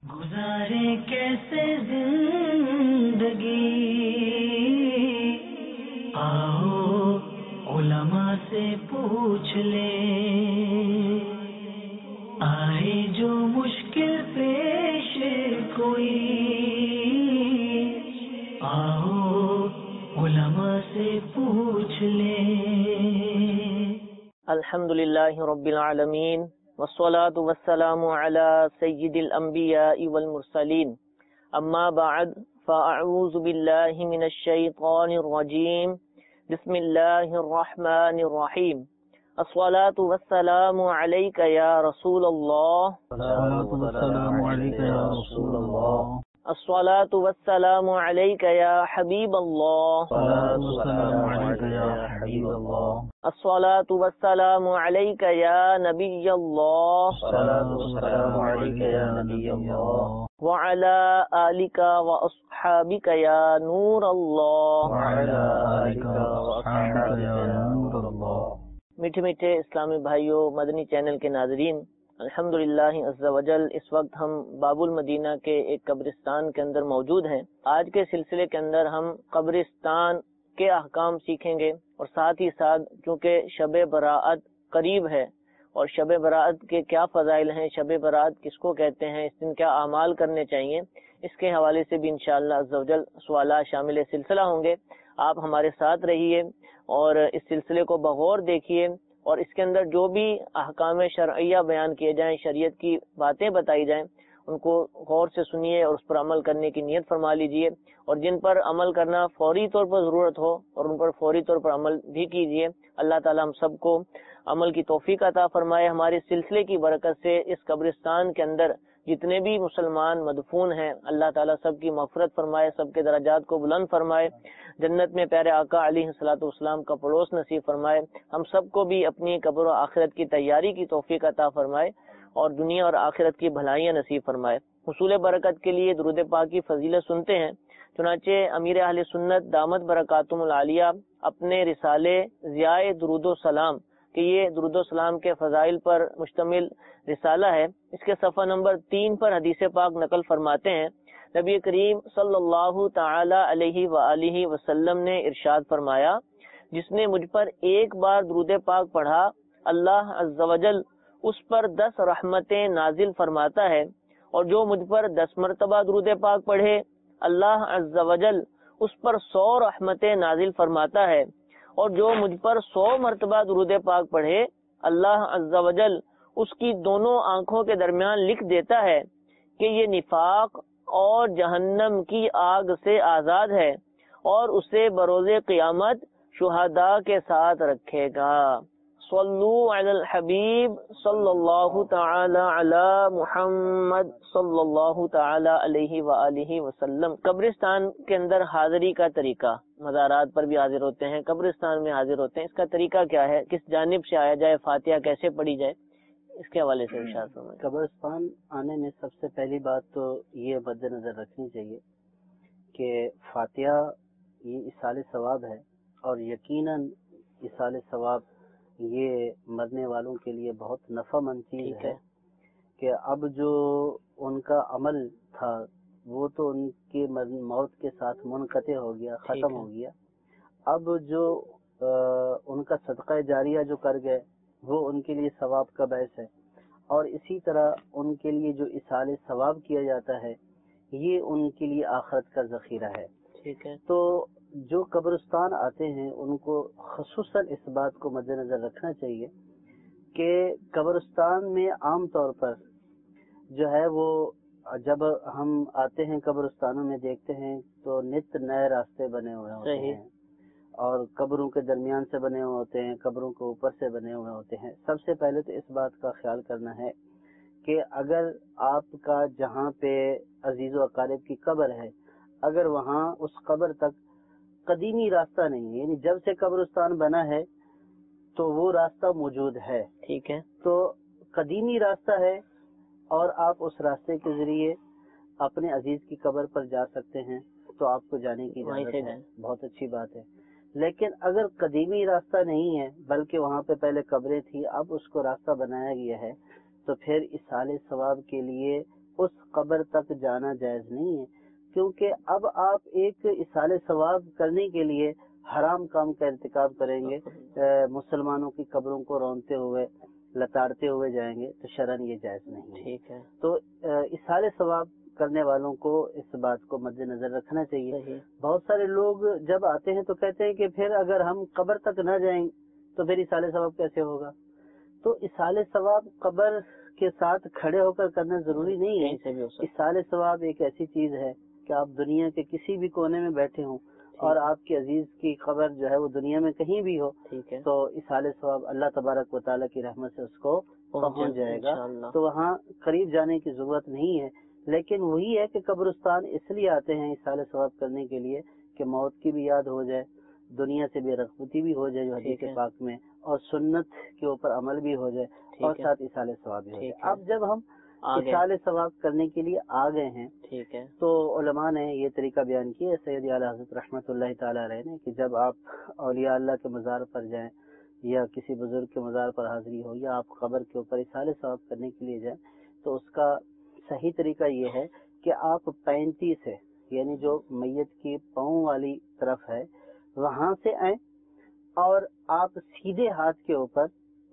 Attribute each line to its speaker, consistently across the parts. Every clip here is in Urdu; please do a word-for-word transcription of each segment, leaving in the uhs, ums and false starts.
Speaker 1: گزارے کیسے زندگی، آؤ علماء سے پوچھ لیں، آئے جو مشکل پیش کوئی، آؤ علماء سے پوچھ لیں۔
Speaker 2: الحمدللہ رب العالمین والصلاة والسلام على سید الانبیاء والمرسلین، اما بعد فاعوذ باللہ من الشیطان الرجیم، بسم اللہ الرحمن الرحیم۔ الصلاة والسلام علیک یا رسول اللہ،
Speaker 3: الصلاة والسلام علیک یا رسول اللہ،
Speaker 2: الصلاة والسلام علیک یا حبیب اللہ،
Speaker 3: الصلاة والسلام علیک یا حبیب اللہ،
Speaker 2: الصلاة والسلام علیک یا نبی اللہ،
Speaker 3: الصلاة والسلام علیک یا نبی اللہ،
Speaker 2: وعلى آلک واصحابک یا نور اللہ۔
Speaker 3: وعلی آلک واصحابک یا نور اللہ۔
Speaker 2: میٹھے میٹھے اسلامی بھائیوں، مدنی چینل کے ناظرین، الحمدللہ عز وجل اس وقت ہم باب المدینہ کے ایک قبرستان کے اندر موجود ہیں۔ آج کے سلسلے کے اندر ہم قبرستان کے احکام سیکھیں گے، اور ساتھ ہی ساتھ چونکہ شب برات قریب ہے اور شب برات کے کیا فضائل ہیں، شب برات کس کو کہتے ہیں، اس دن کیا اعمال کرنے چاہیے، اس کے حوالے سے بھی انشاءاللہ عز وجل سوالات شامل سلسلہ ہوں گے۔ آپ ہمارے ساتھ رہیے اور اس سلسلے کو بغور دیکھیے، اور اس کے اندر جو بھی احکام شرعیہ بیان کیے جائیں، شریعت کی باتیں بتائی جائیں، ان کو غور سے سنیے اور اس پر عمل کرنے کی نیت فرما لیجئے، اور جن پر عمل کرنا فوری طور پر ضرورت ہو اور ان پر فوری طور پر عمل بھی کیجئے۔ اللہ تعالی ہم سب کو عمل کی توفیق عطا فرمائے۔ ہمارے سلسلے کی برکت سے اس قبرستان کے اندر جتنے بھی مسلمان مدفون ہیں، اللہ تعالیٰ سب کی مغفرت فرمائے، سب کے درجات کو بلند فرمائے، جنت میں پیارے آقا علیہ الصلوۃ والسلام کا پڑوس نصیب فرمائے، ہم سب کو بھی اپنی قبر و آخرت کی تیاری کی توفیق عطا فرمائے، اور دنیا اور آخرت کی بھلائیاں نصیب فرمائے۔ حصول برکت کے لیے درود پاک کی فضیلت سنتے ہیں۔ چنانچہ امیر اہل سنت دامت برکاتہم العالیہ اپنے رسالے ضیاء درود و سلام کہ یہ درود و سلام کے فضائل پر مشتمل رسالہ ہے، اس کے صفحہ نمبر تین پر حدیث پاک نقل فرماتے ہیں، نبی کریم صلی اللہ تعالی علیہ وآلہ وسلم نے ارشاد فرمایا، جس نے مجھ پر ایک بار درود پاک پڑھا، اللہ عز و جل اس پر دس رحمتیں نازل فرماتا ہے، اور جو مجھ پر دس مرتبہ درود پاک پڑھے، اللہ عز و جل اس پر سو رحمتیں نازل فرماتا ہے، اور جو مجھ پر سو مرتبہ درود پاک پڑھے، اللہ عز و جل اس کی دونوں آنکھوں کے درمیان لکھ دیتا ہے کہ یہ نفاق اور جہنم کی آگ سے آزاد ہے، اور اسے بروز قیامت شہداء کے ساتھ رکھے گا۔ صلو علی الحبیب صلی اللہ تعالی علی محمد صلی اللہ تعالی علیہ وآلہ وسلم۔ قبرستان کے اندر حاضری کا طریقہ، مزارات پر بھی حاضر ہوتے ہیں، قبرستان میں حاضر ہوتے ہیں، اس کا طریقہ کیا ہے، کس جانب سے آیا جائے، فاتحہ کیسے پڑھی جائے، اس کے حوالے سے ارشاد فرمائیں۔
Speaker 4: قبرستان آنے میں سب سے پہلی بات تو یہ مد نظر رکھنی چاہیے کہ فاتحہ یہ ایصال ثواب ہے، اور یقیناً ایصال ثواب یہ مرنے والوں کے لیے بہت نفع مند چیز ہے کہ اب جو ان کا عمل تھا وہ تو ان کے موت کے ساتھ منقطع ہو گیا، ختم ہو گیا، اب جو ان کا صدقہ جاریہ جو کر گئے وہ ان کے لیے ثواب کا باعث ہے، اور اسی طرح ان کے لیے جو ایصال ثواب کیا جاتا ہے یہ ان کے لیے آخرت کا ذخیرہ ہے۔
Speaker 2: ٹھیک ہے،
Speaker 4: تو جو قبرستان آتے ہیں ان کو خصوصاً اس بات کو مد نظر رکھنا چاہیے کہ قبرستان میں عام طور پر جو ہے وہ جب ہم آتے ہیں قبرستانوں میں دیکھتے ہیں تو نت نئے راستے بنے ہوئے ہوتے ہیں، اور قبروں کے درمیان سے بنے ہوئے ہوتے ہیں، قبروں کے اوپر سے بنے ہوئے ہوتے ہیں۔ سب سے پہلے تو اس بات کا خیال کرنا ہے کہ اگر آپ کا جہاں پہ عزیز و اقارب کی قبر ہے، اگر وہاں اس قبر تک قدیمی راستہ نہیں ہے، یعنی جب سے قبرستان بنا ہے تو وہ راستہ موجود ہے،
Speaker 2: ٹھیک ہے،
Speaker 4: تو قدیمی راستہ ہے اور آپ اس راستے کے ذریعے اپنے عزیز کی قبر پر جا سکتے ہیں، تو آپ کو جانے کی اجازت ہے، بہت اچھی بات ہے۔ لیکن اگر قدیمی راستہ نہیں ہے بلکہ وہاں پہ پہلے قبریں تھی، اب اس کو راستہ بنایا گیا ہے، تو پھر ایصال ثواب کے لیے اس قبر تک جانا جائز نہیں ہے، کیونکہ اب آپ ایک اصال ثواب کرنے کے لیے حرام کام کا ارتکاب کریں گے، مسلمانوں کی قبروں کو رونتے ہوئے لتاڑتے ہوئے جائیں گے، تو شرعاً یہ جائز نہیں ہے۔
Speaker 2: ٹھیک ہے،
Speaker 4: تو اصال ثواب کرنے والوں کو اس بات کو مد نظر رکھنا چاہیے۔ بہت سارے لوگ جب آتے ہیں تو کہتے ہیں کہ پھر اگر ہم قبر تک نہ جائیں تو پھر اصال ثواب کیسے ہوگا؟ تو اصال ثواب قبر کے ساتھ کھڑے ہو کر کرنا ضروری نہیں ہے۔ اصال ثواب ایک ایسی چیز ہے کہ آپ دنیا کے کسی بھی کونے میں بیٹھے ہوں اور آپ کے عزیز کی قبر جو ہے وہ دنیا میں کہیں بھی ہو، تو اصال ثواب اللہ تبارک و تعالیٰ کی رحمت سے اس کو پہنچ جائے گا، تو وہاں قریب جانے کی ضرورت نہیں ہے۔ لیکن وہی ہے کہ قبرستان اس لیے آتے ہیں اصال ثواب کرنے کے لیے کہ موت کی بھی یاد ہو جائے، دنیا سے بے رغبتی بھی ہو جائے جو حدیث پاک میں، اور سنت کے اوپر عمل بھی ہو جائے، اور ساتھ اصال ثواب بھی ہو جائے۔ اب جب ہم اصال ثواب کرنے کے لیے آ گئے ہیں، ٹھیک ہے، تو علماء نے یہ طریقہ بیان کیا ہے، سید اعلی حضرت رحمۃ اللہ تعالی علیہ نے، کہ جب آپ اولیاء اللہ کے مزار پر جائیں یا کسی بزرگ کے مزار پر حاضری ہو، یا آپ قبر کے اوپر اصال ثواب کرنے کے لیے جائیں، تو اس کا صحیح طریقہ یہ ہے کہ آپ پینتی سے، یعنی جو میت کی پاؤں والی طرف ہے وہاں سے آئیں، اور آپ سیدھے ہاتھ کے اوپر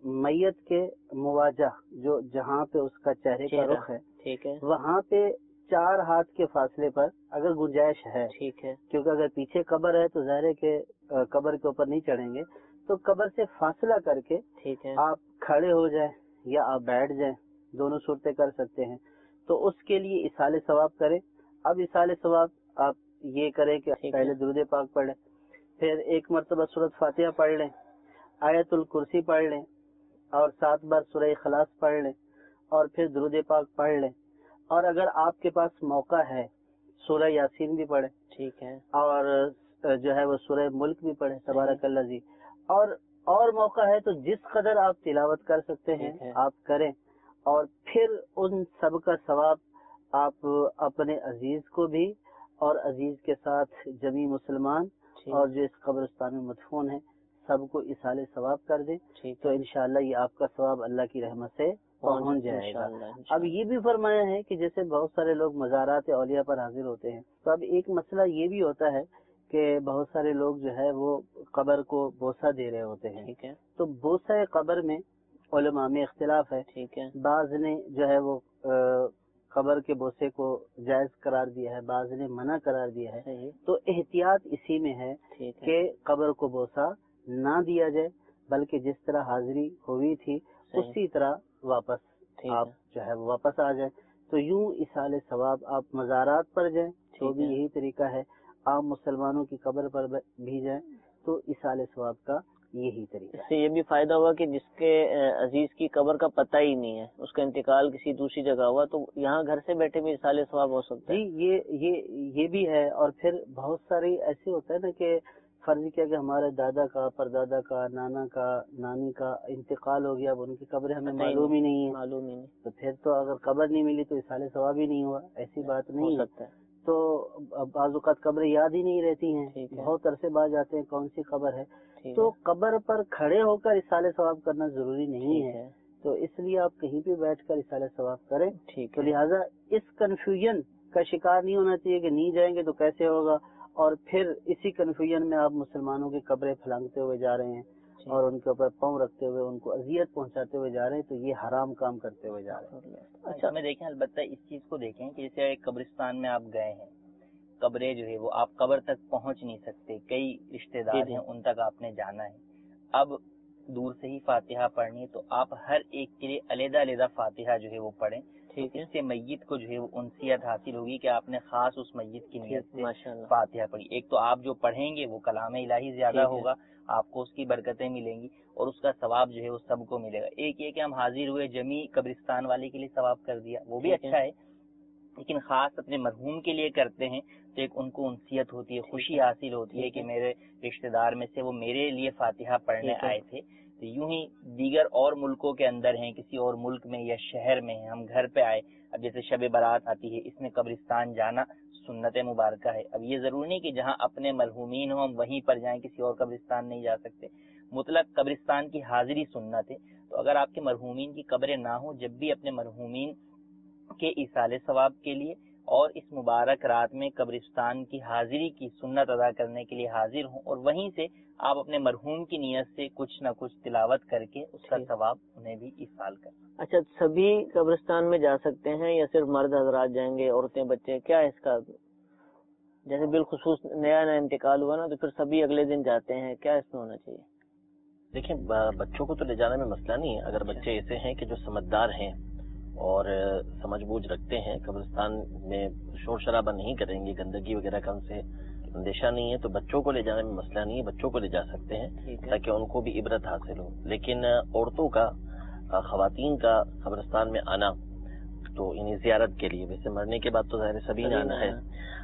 Speaker 4: میت کے مواجہ، جو جہاں پہ اس کا چہرے کا رخ ہے، ٹھیک ہے، وہاں پہ چار ہاتھ کے فاصلے پر اگر گنجائش ہے، ٹھیک ہے، کیونکہ اگر پیچھے قبر ہے تو ظاہر ہے کہ قبر کے اوپر نہیں چڑھیں گے، تو قبر سے فاصلہ کر کے ٹھیک ہے آپ کھڑے ہو جائیں یا آپ بیٹھ جائیں، دونوں صورتیں کر سکتے ہیں۔ تو اس کے لیے اصال ثواب کریں۔ اب اصال ثواب آپ یہ کریں کہ پہلے درود پاک پڑھ لیں، پھر ایک مرتبہ سورۃ فاتحہ پڑھ لیں، آیت الکرسی پڑھ لیں، اور سات بار سورہ اخلاص پڑھ لیں، اور پھر درود پاک پڑھ لیں، اور اگر آپ کے پاس موقع ہے سورہ یاسین بھی پڑھیں، ٹھیک ہے، اور جو ہے وہ سورہ ملک بھی پڑھیں، تبارک الذی، اور اور موقع ہے تو جس قدر آپ تلاوت کر سکتے ہیں آپ کریں، اور پھر ان سب کا ثواب آپ اپنے عزیز کو بھی اور عزیز کے ساتھ جمی مسلمان اور جو اس قبرستان میں مدفون ہیں سب کو اصال ثواب کر دیں، تو انشاءاللہ یہ آپ کا ثواب اللہ کی رحمت سے پہنچ جائے گا۔ اب یہ بھی فرمایا ہے کہ جیسے بہت سارے لوگ مزارات اولیاء پر حاضر ہوتے ہیں، تو اب ایک مسئلہ یہ بھی ہوتا ہے کہ بہت سارے لوگ جو ہے وہ قبر کو بوسہ دے رہے ہوتے ہیں، ٹھیک ہے، تو بوسہ قبر میں علماء میں اختلاف ہے، ٹھیک ہے، بعض نے جو ہے وہ قبر کے بوسے کو جائز قرار دیا ہے، بعض نے منع قرار دیا ہے، تو احتیاط اسی میں ہے کہ قبر کو بوسہ نہ دیا جائے، بلکہ جس طرح حاضری ہوئی تھی اسی طرح واپس آپ جو ہے واپس آ جائیں۔ تو یوں اصال ثواب آپ مزارات پر جائیں تو بھی یہی طریقہ ہے، آپ مسلمانوں کی قبر پر بھی جائیں تو اصال ثواب کا یہی طریقہ ہے۔
Speaker 2: اس سے یہ بھی فائدہ ہوا کہ جس کے عزیز کی قبر کا پتہ ہی نہیں ہے، اس کا انتقال کسی دوسری جگہ ہوا، تو یہاں گھر سے بیٹھے بھی اصال ثواب ہو سکتا ہے۔
Speaker 4: جی یہ یہ یہ بھی ہے، اور پھر بہت ساری ایسے ہوتا ہے نا کہ فرض کیا کہ ہمارے دادا کا، پردادا کا، نانا کا، نانی کا انتقال ہو گیا، اب ان کی قبر ہمیں معلوم ہی نہیں ہے،
Speaker 2: معلوم ہی نہیں،
Speaker 4: تو پھر تو اگر قبر نہیں ملی تو اصال ثواب ہی نہیں ہوا، ایسی بات نہیں ہے۔ تو بعض اوقات قبر یاد ہی نہیں رہتی ہیں، بہت عرصے بعد جاتے ہیں کون سی قبر ہے، تو قبر پر کھڑے ہو کر اصال ثواب کرنا ضروری نہیں ہے، تو اس لیے آپ کہیں پہ بیٹھ کر اصال ثواب کریں۔ تو لہٰذا اس کنفیوژن کا شکار نہیں ہونا چاہیے کہ نہیں جائیں گے تو کیسے ہوگا، اور پھر اسی کنفیوژن میں آپ مسلمانوں کی قبریں پھلانگتے ہوئے جا رہے ہیں اور ان کے اوپر پاؤں رکھتے ہوئے ان کو اذیت پہنچاتے ہوئے جا رہے ہیں، تو یہ حرام کام کرتے ہوئے جا رہے ہیں۔
Speaker 3: اچھا میں دیکھیں، البتہ اس چیز کو دیکھیں کہ جیسے قبرستان میں آپ گئے ہیں، قبریں جو ہے وہ آپ قبر تک پہنچ نہیں سکتے، کئی رشتہ دار ہیں ان تک آپ نے جانا ہے، اب دور سے ہی فاتحہ پڑھنی ہے، تو آپ ہر ایک کے لیے علیحدہ علیحدہ فاتحہ جو ہے وہ پڑھیں، اس سے میت کو جو ہے وہ انسیت حاصل ہوگی کہ آپ نے خاص اس میت کی نیت سے فاتحہ پڑھی۔ ایک تو آپ جو پڑھیں گے وہ کلام الہی زیادہ ہوگا، آپ کو اس کی برکتیں ملیں گی، اور اس کا ثواب جو ہے وہ سب کو ملے گا۔ ایک یہ کہ ہم حاضر ہوئے جمی قبرستان والے کے لیے ثواب کر دیا، وہ بھی اچھا ہے، لیکن خاص اپنے مرحوم کے لیے کرتے ہیں تو ایک ان کو انسیت ہوتی ہے، خوشی حاصل ہوتی ہے کہ میرے رشتہ دار میں سے وہ میرے لیے فاتحہ پڑھنے آئے تھے۔ تو یوں ہی دیگر اور ملکوں کے اندر ہیں، کسی اور ملک میں یا شہر میں ہیں، ہم گھر پہ آئے، اب جیسے شب برات آتی ہے، اس میں قبرستان جانا سنت مبارکہ ہے۔ اب یہ ضروری نہیں کہ جہاں اپنے مرحومین ہوں ہم وہیں پر جائیں، کسی اور قبرستان نہیں جا سکتے، مطلق قبرستان کی حاضری سنت ہے۔ تو اگر آپ کے مرحومین کی قبریں نہ ہوں، جب بھی اپنے مرحومین کے ایصال ثواب کے لیے اور اس مبارک رات میں قبرستان کی حاضری کی سنت ادا کرنے کے لیے حاضر ہوں، اور وہیں سے آپ اپنے مرحوم کی نیت سے کچھ نہ کچھ تلاوت کر کے اس کا ثواب انہیں بھی ایصال کریں۔
Speaker 2: اچھا، سبھی قبرستان میں جا سکتے ہیں یا صرف مرد حضرات جائیں گے، عورتیں بچے؟ کیا ہے اس کا؟ جیسے بالخصوص نیا نیا انتقال ہوا نا تو پھر سبھی اگلے دن جاتے ہیں، کیا اس میں ہونا چاہیے؟
Speaker 5: دیکھیں، بچوں کو تو لے جانے میں مسئلہ نہیں ہے، اگر بچے ایسے ہیں کہ جو سمجھدار ہیں اور سمجھ بوجھ رکھتے ہیں، قبرستان میں شور شرابہ نہیں کریں گے، گندگی وغیرہ کا ان سے اندیشہ نہیں ہے، تو بچوں کو لے جانے میں مسئلہ نہیں ہے، بچوں کو لے جا سکتے ہیں تاکہ ان کو بھی عبرت حاصل ہو۔ لیکن عورتوں کا، خواتین کا قبرستان میں آنا تو انہیں زیارت کے لیے، ویسے مرنے کے بعد تو ظاہر سبھی نے آنا ہے،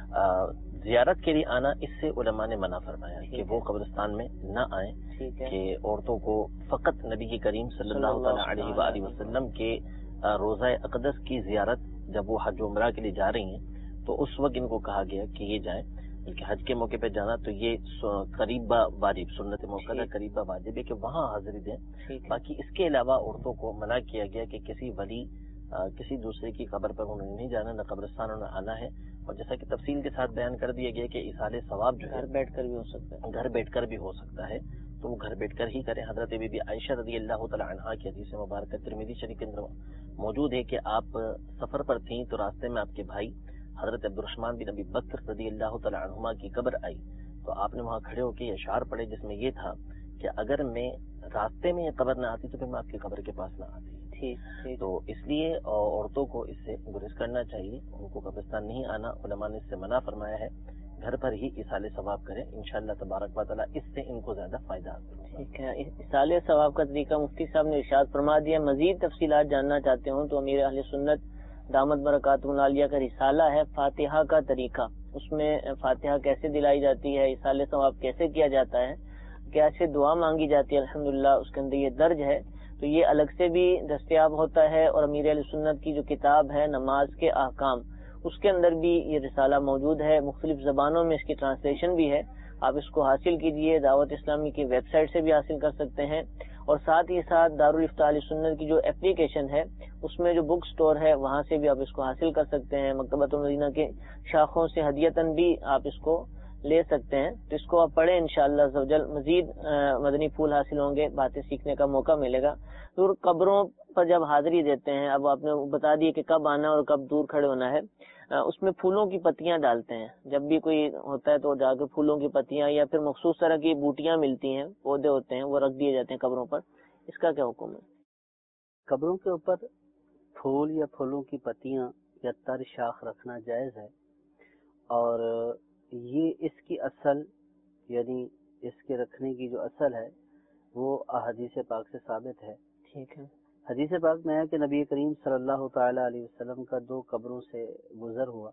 Speaker 5: زیارت کے لیے آنا، اس سے علماء نے منع فرمایا کہ وہ قبرستان میں نہ آئیں، کہ عورتوں کو فقط نبی کریم صلی اللہ تعالی علیہ وآلہ وسلم کے روزہ اقدس کی زیارت، جب وہ حج عمرہ کے لیے جا رہی ہیں تو اس وقت ان کو کہا گیا کہ یہ جائیں، بلکہ حج کے موقع پہ جانا تو یہ قریبہ واجب، سنت موقع قریبہ واجب ہے کہ وہاں حاضری دیں۔ باقی اس کے علاوہ عورتوں کو منع کیا گیا کہ کسی ولی، کسی دوسرے کی قبر پر انہوں نہیں جانا، نہ قبرستان انہوں نے آنا ہے، اور جیسا کہ تفصیل کے ساتھ بیان کر دیا گیا کہ ایصال ثواب جو ہے
Speaker 2: گھر بیٹھ کر بھی ہو سکتا ہے،
Speaker 5: گھر بیٹھ کر بھی ہو سکتا ہے، تو وہ گھر بیٹھ کر ہی کریں۔ حضرت بی بی عائشہ رضی اللہ تعالی عنہا کی حدیث مبارکہ ترمذی شریف کے اندر موجود ہے کہ آپ سفر پر تھیں تو راستے میں آپ کے بھائی حضرت عبد الرحمن بن ابی بکر رضی اللہ تعالی عنہما کی قبر آئی، تو آپ نے وہاں کھڑے ہو کے اشعار پڑھے جس میں یہ تھا کہ اگر میں راستے میں یہ قبر نہ آتی تو پھر میں آپ کی قبر کے پاس نہ آتی۔ تو اس لیے عورتوں کو اس سے گریز کرنا چاہیے، ان کو قبرستان نہیں آنا، علماء نے اس سے منع فرمایا ہے، گھر پر ہی ایصال ثواب کریں، انشاءاللہ تبارک و تعالی اس سے ان کو زیادہ فائدہ حاصل ہوگا۔
Speaker 2: ٹھیک ہے، ایصال ثواب کا طریقہ مفتی صاحب نے ارشاد فرما دیا۔ مزید تفصیلات جاننا چاہتے ہوں تو امیر اہل سنت دامت برکاتہ العالیہ کا رسالہ ہے فاتحہ کا طریقہ، اس میں فاتحہ کیسے دلائی جاتی ہے، ایصال ثواب کیسے کیا جاتا ہے، کیسے دعا مانگی جاتی ہے، الحمدللہ اس کے اندر یہ درج ہے، تو یہ الگ سے بھی دستیاب ہوتا ہے، اور امیر اہل سنت کی جو کتاب ہے نماز کے احکام، اس کے اندر بھی یہ رسالہ موجود ہے، مختلف زبانوں میں اس کی ٹرانسلیشن بھی ہے، آپ اس کو حاصل کیجئے، دعوت اسلامی کی ویب سائٹ سے بھی حاصل کر سکتے ہیں، اور ساتھ ہی ساتھ دارالافتاء اہل سنت کی جو اپلیکیشن ہے اس میں جو بک سٹور ہے وہاں سے بھی آپ اس کو حاصل کر سکتے ہیں، مکتبۃ المدینہ کے شاخوں سے ہدیتاً بھی آپ اس کو لے سکتے ہیں، تو اس کو آپ پڑھیں، انشاءاللہ عز و جل مزید مدنی پھول حاصل ہوں گے، باتیں سیکھنے کا موقع ملے گا۔ دور قبروں پر جب حاضری دیتے ہیں، اب آپ نے بتا دیے کہ کب آنا اور کب دور کھڑے ہونا ہے، اس میں پھولوں کی پتیاں ڈالتے ہیں، جب بھی کوئی ہوتا ہے تو جا کے پھولوں کی پتیاں یا پھر مخصوص طرح کی بوٹیاں ملتی ہیں، پودے ہوتے ہیں، وہ رکھ دیے جاتے ہیں قبروں پر، اس کا کیا حکم ہے؟
Speaker 4: قبروں کے اوپر پھول یا پھولوں کی پتیاں یا تر شاخ رکھنا جائز ہے، اور یہ اس کی اصل، یعنی اس کے رکھنے کی جو اصل ہے وہ احادیث پاک سے ثابت ہے۔
Speaker 2: ٹھیک ہے،
Speaker 4: حدیث پاک میں ہے کہ نبی کریم صلی اللہ تعالی علیہ وسلم کا دو قبروں سے گزر ہوا،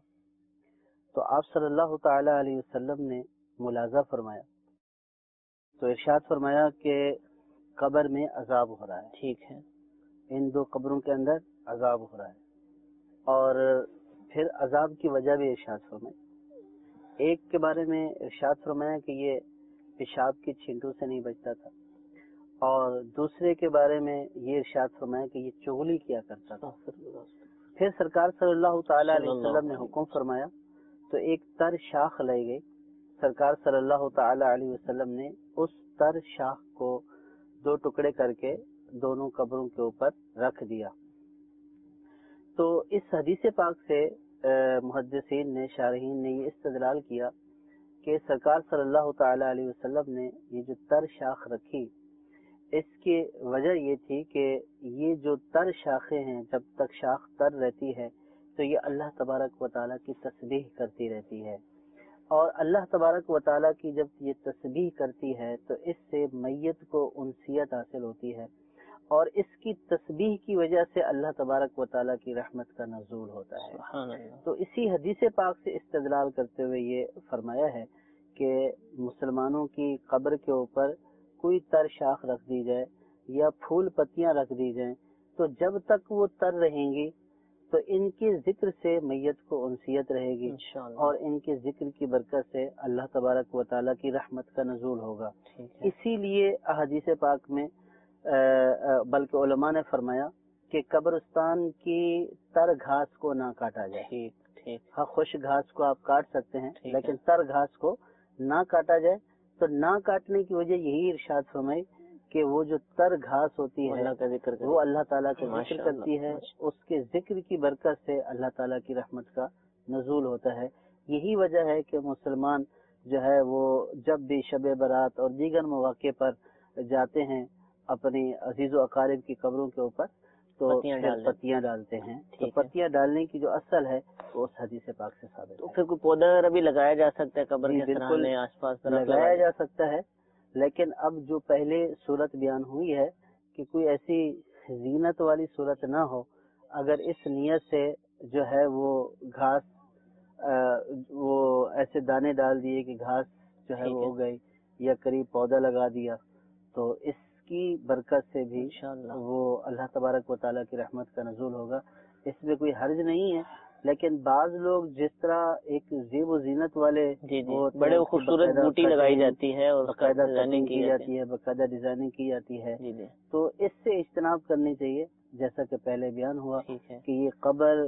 Speaker 4: تو آپ صلی اللہ تعالی علیہ وسلم نے ملاحظہ فرمایا، تو ارشاد فرمایا کہ قبر میں عذاب ہو رہا ہے،
Speaker 2: ٹھیک ہے،
Speaker 4: ان دو قبروں کے اندر عذاب ہو رہا ہے، اور پھر عذاب کی وجہ بھی ارشاد فرمائی۔ ایک کے بارے میں ارشاد فرمایا کہ یہ پیشاب کی چھینٹوں سے نہیں بچتا تھا، اور دوسرے کے بارے میں یہ ارشاد فرمایا کہ یہ چغلی کیا کرتا تھا۔ پھر سرکار صلی اللہ تعالی علیہ وسلم نے حکم فرمایا تو ایک تر شاخ لے گئی، سرکار صلی اللہ تعالی علیہ وسلم نے اس تر شاخ کو دو ٹکڑے کر کے دونوں قبروں کے اوپر رکھ دیا۔ تو اس حدیث پاک سے محدثین نے، شارحین نے یہ استدلال کیا کہ سرکار صلی اللہ تعالی علیہ وسلم نے یہ جو تر شاخ رکھی، اس کی وجہ یہ تھی کہ یہ جو تر شاخیں ہیں، جب تک شاخ تر رہتی ہے تو یہ اللہ تبارک و تعالیٰ کی تسبیح کرتی رہتی ہے، اور اللہ تبارک و تعالیٰ کی جب یہ تسبیح کرتی ہے تو اس سے میت کو انسیت حاصل ہوتی ہے، اور اس کی تسبیح کی وجہ سے اللہ تبارک و تعالیٰ کی رحمت کا نزول ہوتا ہے۔
Speaker 2: سبحان اللہ۔
Speaker 4: تو اسی حدیث پاک سے استدلال کرتے ہوئے یہ فرمایا ہے کہ مسلمانوں کی قبر کے اوپر کوئی تر شاخ رکھ دی جائے یا پھول پتیاں رکھ دی جائیں، تو جب تک وہ تر رہیں گی تو ان کے ذکر سے میت کو انسیت رہے گی، اور ان کے ذکر کی برکت سے اللہ تبارک و تعالیٰ کی رحمت کا نزول ہوگا۔ اسی لیے احادیث پاک میں بلکہ علماء نے فرمایا کہ قبرستان کی تر گھاس کو نہ کاٹا جائے.
Speaker 2: ٹھیک ٹھیک.
Speaker 4: ہاں خشک گھاس کو آپ کاٹ سکتے ہیں لیکن تر گھاس کو نہ کاٹا جائے. تو نہ کاٹنے کی وجہ یہی ارشاد فرمائی کہ وہ جو تر گھاس ہوتی ہے
Speaker 2: اللہ کا ذکر
Speaker 4: وہ اللہ تعالیٰ کا ذکر کرتی ہے, اس کے ذکر کی برکت سے اللہ تعالیٰ کی رحمت کا نزول ہوتا ہے. یہی وجہ ہے کہ مسلمان جو ہے وہ جب بھی شب برات اور دیگر مواقع پر جاتے ہیں اپنی عزیز و اقارب کی قبروں کے اوپر تو پتیاں ڈالتے ہیں. تو پتیاں ڈالنے کی جو اصل ہے وہ اس حدیث پاک سے ثابت ہے.
Speaker 2: تو پھر کوئی پودا وغیرہ بھی لگایا جا سکتا ہے قبر کے سرانے آس پاس؟
Speaker 4: لگایا جا سکتا ہے, لیکن اب جو پہلے صورت بیان ہوئی ہے کہ کوئی ایسی زینت والی صورت نہ ہو. اگر اس نیت سے جو ہے وہ گھاس وہ ایسے دانے ڈال دیے کہ گھاس جو ہے وہ ہو گئی یا قریب پودا لگا دیا تو اس کی برکت سے بھی وہ اللہ تبارک و تعالیٰ کی رحمت کا نزول ہوگا. اس میں کوئی حرج نہیں ہے. لیکن بعض لوگ جس طرح ایک زیب و زینت والے
Speaker 2: جی جی بڑے خوبصورت بوٹی لگائی جاتی ہے اور
Speaker 4: باقاعدہ ڈیزائننگ کی جاتی ہے باقاعدہ ڈیزائننگ کی جاتی ہے تو اس سے اجتناب کرنی چاہیے. جیسا کہ پہلے بیان ہوا کہ یہ قبر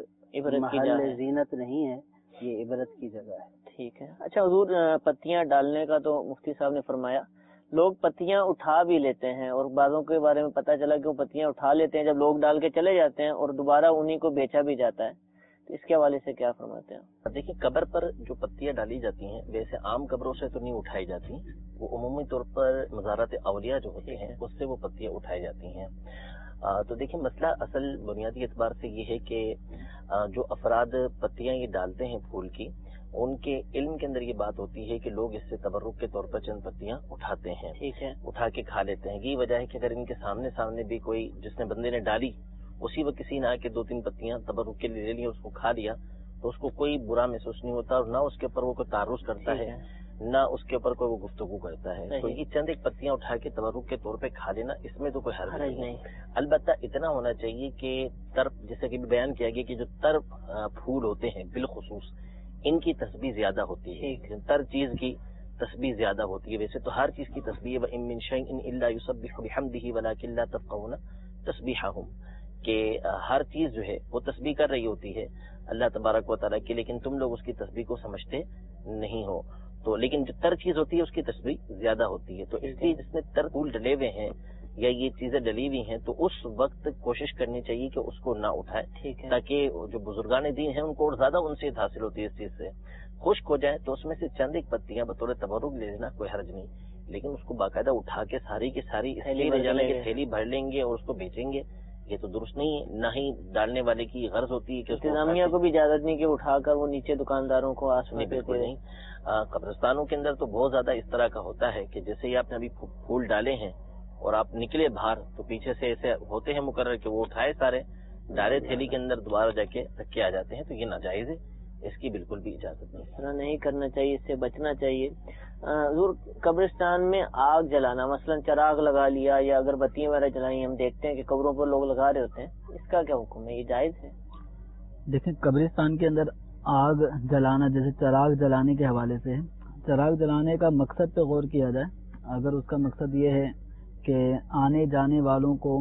Speaker 4: محل زینت نہیں ہے, یہ عبرت کی جگہ ہے.
Speaker 2: ٹھیک ہے. اچھا حضور, پتیاں ڈالنے کا تو مفتی صاحب نے فرمایا, لوگ پتیاں اٹھا بھی لیتے ہیں اور بعضوں کے بارے میں پتہ چلا کہ وہ پتیاں اٹھا لیتے ہیں جب لوگ ڈال کے چلے جاتے ہیں اور دوبارہ انہی کو بیچا بھی جاتا ہے. تو اس کے حوالے سے کیا فرماتے ہیں؟
Speaker 5: دیکھیں, قبر پر جو پتیاں ڈالی جاتی ہیں ویسے عام قبروں سے تو نہیں اٹھائی جاتی, وہ عمومی طور پر مزارات اولیاء جو ہوتے ہیں اس سے وہ پتیاں اٹھائی جاتی ہیں. آ, تو دیکھیں مسئلہ اصل بنیادی اعتبار سے یہ ہے کہ آ, جو افراد پتیاں یہ ڈالتے ہیں پھول کی, ان کے علم کے اندر یہ بات ہوتی ہے کہ لوگ اس سے تبرک کے طور پر چند پتیاں اٹھاتے ہیں,
Speaker 2: ٹھیک ہے,
Speaker 5: اٹھا کے کھا لیتے ہیں. یہی وجہ ہے کہ اگر ان کے سامنے سامنے بھی کوئی جس نے بندے نے ڈالی اسی وقت کسی نے آ کے دو تین پتیاں تبرک کے لیے لے لی, اس کو کھا لیا تو اس کو کوئی برا محسوس نہیں ہوتا اور نہ اس کے اوپر وہ کوئی تعرض کرتا ہے نہ اس کے اوپر کوئی وہ گفتگو کرتا ہے. تو یہ چند ایک پتیاں اٹھا کے تبرک کے طور پہ کھا لینا, اس میں تو کوئی حرج نہیں. البتہ اتنا ہونا چاہیے کہ تر جیسے کہ بیان کیا گیا کہ جو تر پھول ہوتے ہیں بالخصوص ان کی تسبیح زیادہ ہوتی ہے, تر چیز کی تسبیح زیادہ ہوتی ہے. ویسے تو ہر چیز کی تسبیح وَإِن مِّن شَيْءٍ إِلَّا يُسَبِّحُ بِحَمْدِهِ وَلَٰكِن لَّا تَفْقَهُونَ تَسْبِيحَهُمْ, کہ ہر چیز جو ہے وہ تسبیح کر رہی ہوتی ہے اللہ تبارک و تعالیٰ کی, لیکن تم لوگ اس کی تسبیح کو سمجھتے نہیں ہو. تو لیکن جو تر چیز ہوتی ہے اس کی تسبیح زیادہ ہوتی ہے. تو اس لیے جس میں تر پھول ڈلے ہوئے ہیں یا یہ چیزیں ڈلی ہوئی ہیں تو اس وقت کوشش کرنی چاہیے کہ اس کو نہ اٹھائے, تاکہ جو بزرگان دین ہیں ان کو اور زیادہ ان سے حاصل ہوتی ہے اس چیز سے. خشک ہو جائے تو اس میں سے چند ایک پتیاں بطور تبرک لے لینا کوئی حرج نہیں, لیکن اس کو باقاعدہ اٹھا کے ساری کی ساری تھیلی بھر لیں گے اور اس کو بیچیں گے, یہ تو درست نہیں ہے. نہ ہی ڈالنے والے کی غرض ہوتی ہے کہ
Speaker 2: انتظامیہ کو بھی اجازت نہیں کہ اٹھا کر وہ نیچے دکانداروں کو آس میں
Speaker 5: بالکل نہیں. قبرستانوں کے اندر تو بہت زیادہ اس طرح کا ہوتا ہے کہ جیسے ہی آپ نے ابھی پھول ڈالے ہیں اور آپ نکلے باہر تو پیچھے سے ایسے ہوتے ہیں مقرر کہ وہ اٹھائے سارے ڈالے تھیلی کے اندر دوبارہ جا کے رکھ کے آ جاتے ہیں. تو یہ ناجائز ہے, اس کی بالکل بھی اجازت نہیں.
Speaker 2: اس طرح نہیں کرنا چاہیے, اس سے بچنا چاہیے. حضور, قبرستان میں آگ جلانا, مثلا چراغ لگا لیا یا اگر بتیاں وغیرہ جلائی, ہم دیکھتے ہیں کہ قبروں پر لوگ لگا رہے ہوتے ہیں, اس کا کیا حکم ہے, یہ جائز ہے؟
Speaker 6: دیکھیں, قبرستان کے اندر آگ جلانا جیسے چراغ جلانے کے حوالے سے, چراغ جلانے کا مقصد پہ غور کیا جائے. اگر اس کا مقصد یہ ہے کہ آنے جانے والوں کو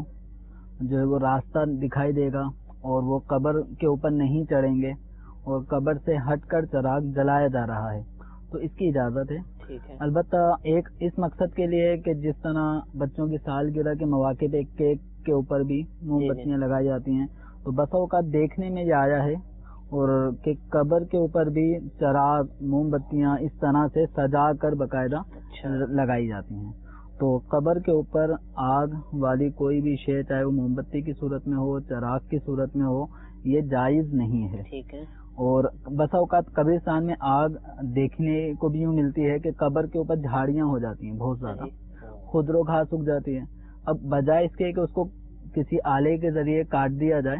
Speaker 6: جو ہے وہ راستہ دکھائی دے گا اور وہ قبر کے اوپر نہیں چڑھیں گے اور قبر سے ہٹ کر چراغ جلایا جا رہا ہے تو اس کی اجازت ہے. البتہ ایک اس مقصد کے لیے کہ جس طرح بچوں کی سالگرہ کے مواقع پہ کیک کے اوپر بھی موم بتیاں لگائی جاتی ہیں, تو بسا اوقات دیکھنے میں یہ آیا ہے اور کہ قبر کے اوپر بھی چراغ موم بتیاں اس طرح سے سجا کر باقاعدہ لگائی جاتی ہیں. تو قبر کے اوپر آگ والی کوئی بھی شے, چاہے وہ موم بتی کی صورت میں ہو چراغ کی صورت میں ہو, یہ جائز نہیں ہے.
Speaker 2: ٹھیک ہے.
Speaker 6: اور بسا اوقات قبرستان میں آگ دیکھنے کو بھی یوں ملتی ہے کہ قبر کے اوپر جھاڑیاں ہو جاتی ہیں بہت زیادہ, خضر و گھاس سوکھ جاتی ہے. اب بجائے اس کے کہ اس کو کسی آلے کے ذریعے کاٹ دیا جائے,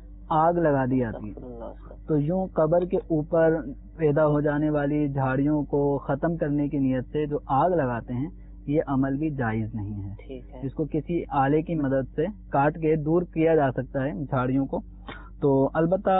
Speaker 6: آگ لگا دی جاتی ہے. تو یوں قبر کے اوپر پیدا ہو جانے والی جھاڑیوں کو ختم کرنے کی نیت سے جو آگ لگاتے ہیں, یہ عمل بھی جائز نہیں ہے. اس کو کسی آلے کی مدد سے کاٹ کے دور کیا جا سکتا ہے جھاڑیوں کو. تو البتہ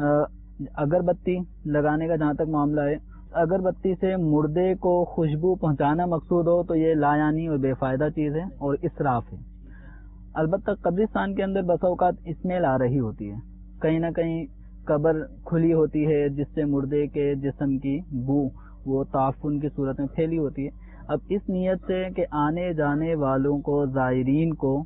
Speaker 6: اگربتی لگانے کا جہاں تک معاملہ ہے, اگربتی سے مردے کو خوشبو پہنچانا مقصود ہو تو یہ لایانی اور بے فائدہ چیز ہے اور اسراف ہے. البتہ قبرستان کے اندر بسا اوقات اسمیل آ رہی ہوتی ہے، کہیں نہ کہیں قبر کھلی ہوتی ہے جس سے مردے کے جسم کی بو وہ تعفن کی صورت میں پھیلی ہوتی ہے. اب اس نیت سے کہ آنے جانے والوں کو، زائرین کو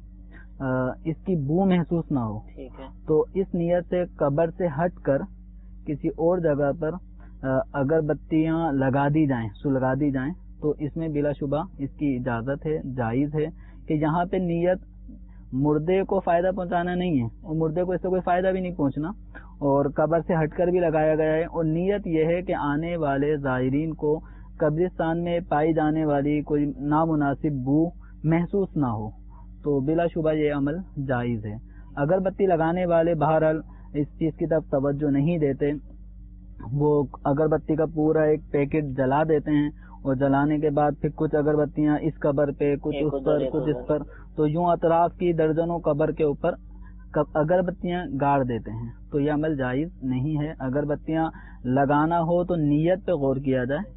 Speaker 6: اس کی بو محسوس نہ ہو،
Speaker 2: ٹھیک ہے، تو
Speaker 6: اس نیت سے قبر سے ہٹ کر کسی اور جگہ پر اگر بتیاں لگا دی جائیں، سلگا دی جائیں، تو اس میں بلا شبہ اس کی اجازت ہے، جائز ہے کہ یہاں پہ نیت مردے کو فائدہ پہنچانا نہیں ہے، اور مردے کو اس سے کوئی فائدہ بھی نہیں پہنچنا، اور قبر سے ہٹ کر بھی لگایا گیا ہے، اور نیت یہ ہے کہ آنے والے زائرین کو قبرستان میں پائی جانے والی کوئی نامناسب بو محسوس نہ ہو، تو بلا شبہ یہ عمل جائز ہے. اگر بتی لگانے والے بہرحال اس چیز کی طرف توجہ نہیں دیتے، وہ اگربتی کا پورا ایک پیکٹ جلا دیتے ہیں، اور جلانے کے بعد پھر کچھ اگربتیاں اس قبر پہ، کچھ اس پر، کچھ اس پر، تو یوں اطراف کی درجنوں قبر کے اوپر اگربتیاں گاڑ دیتے ہیں، تو یہ عمل جائز نہیں ہے. اگربتیاں لگانا ہو تو نیت پہ غور کیا جائے.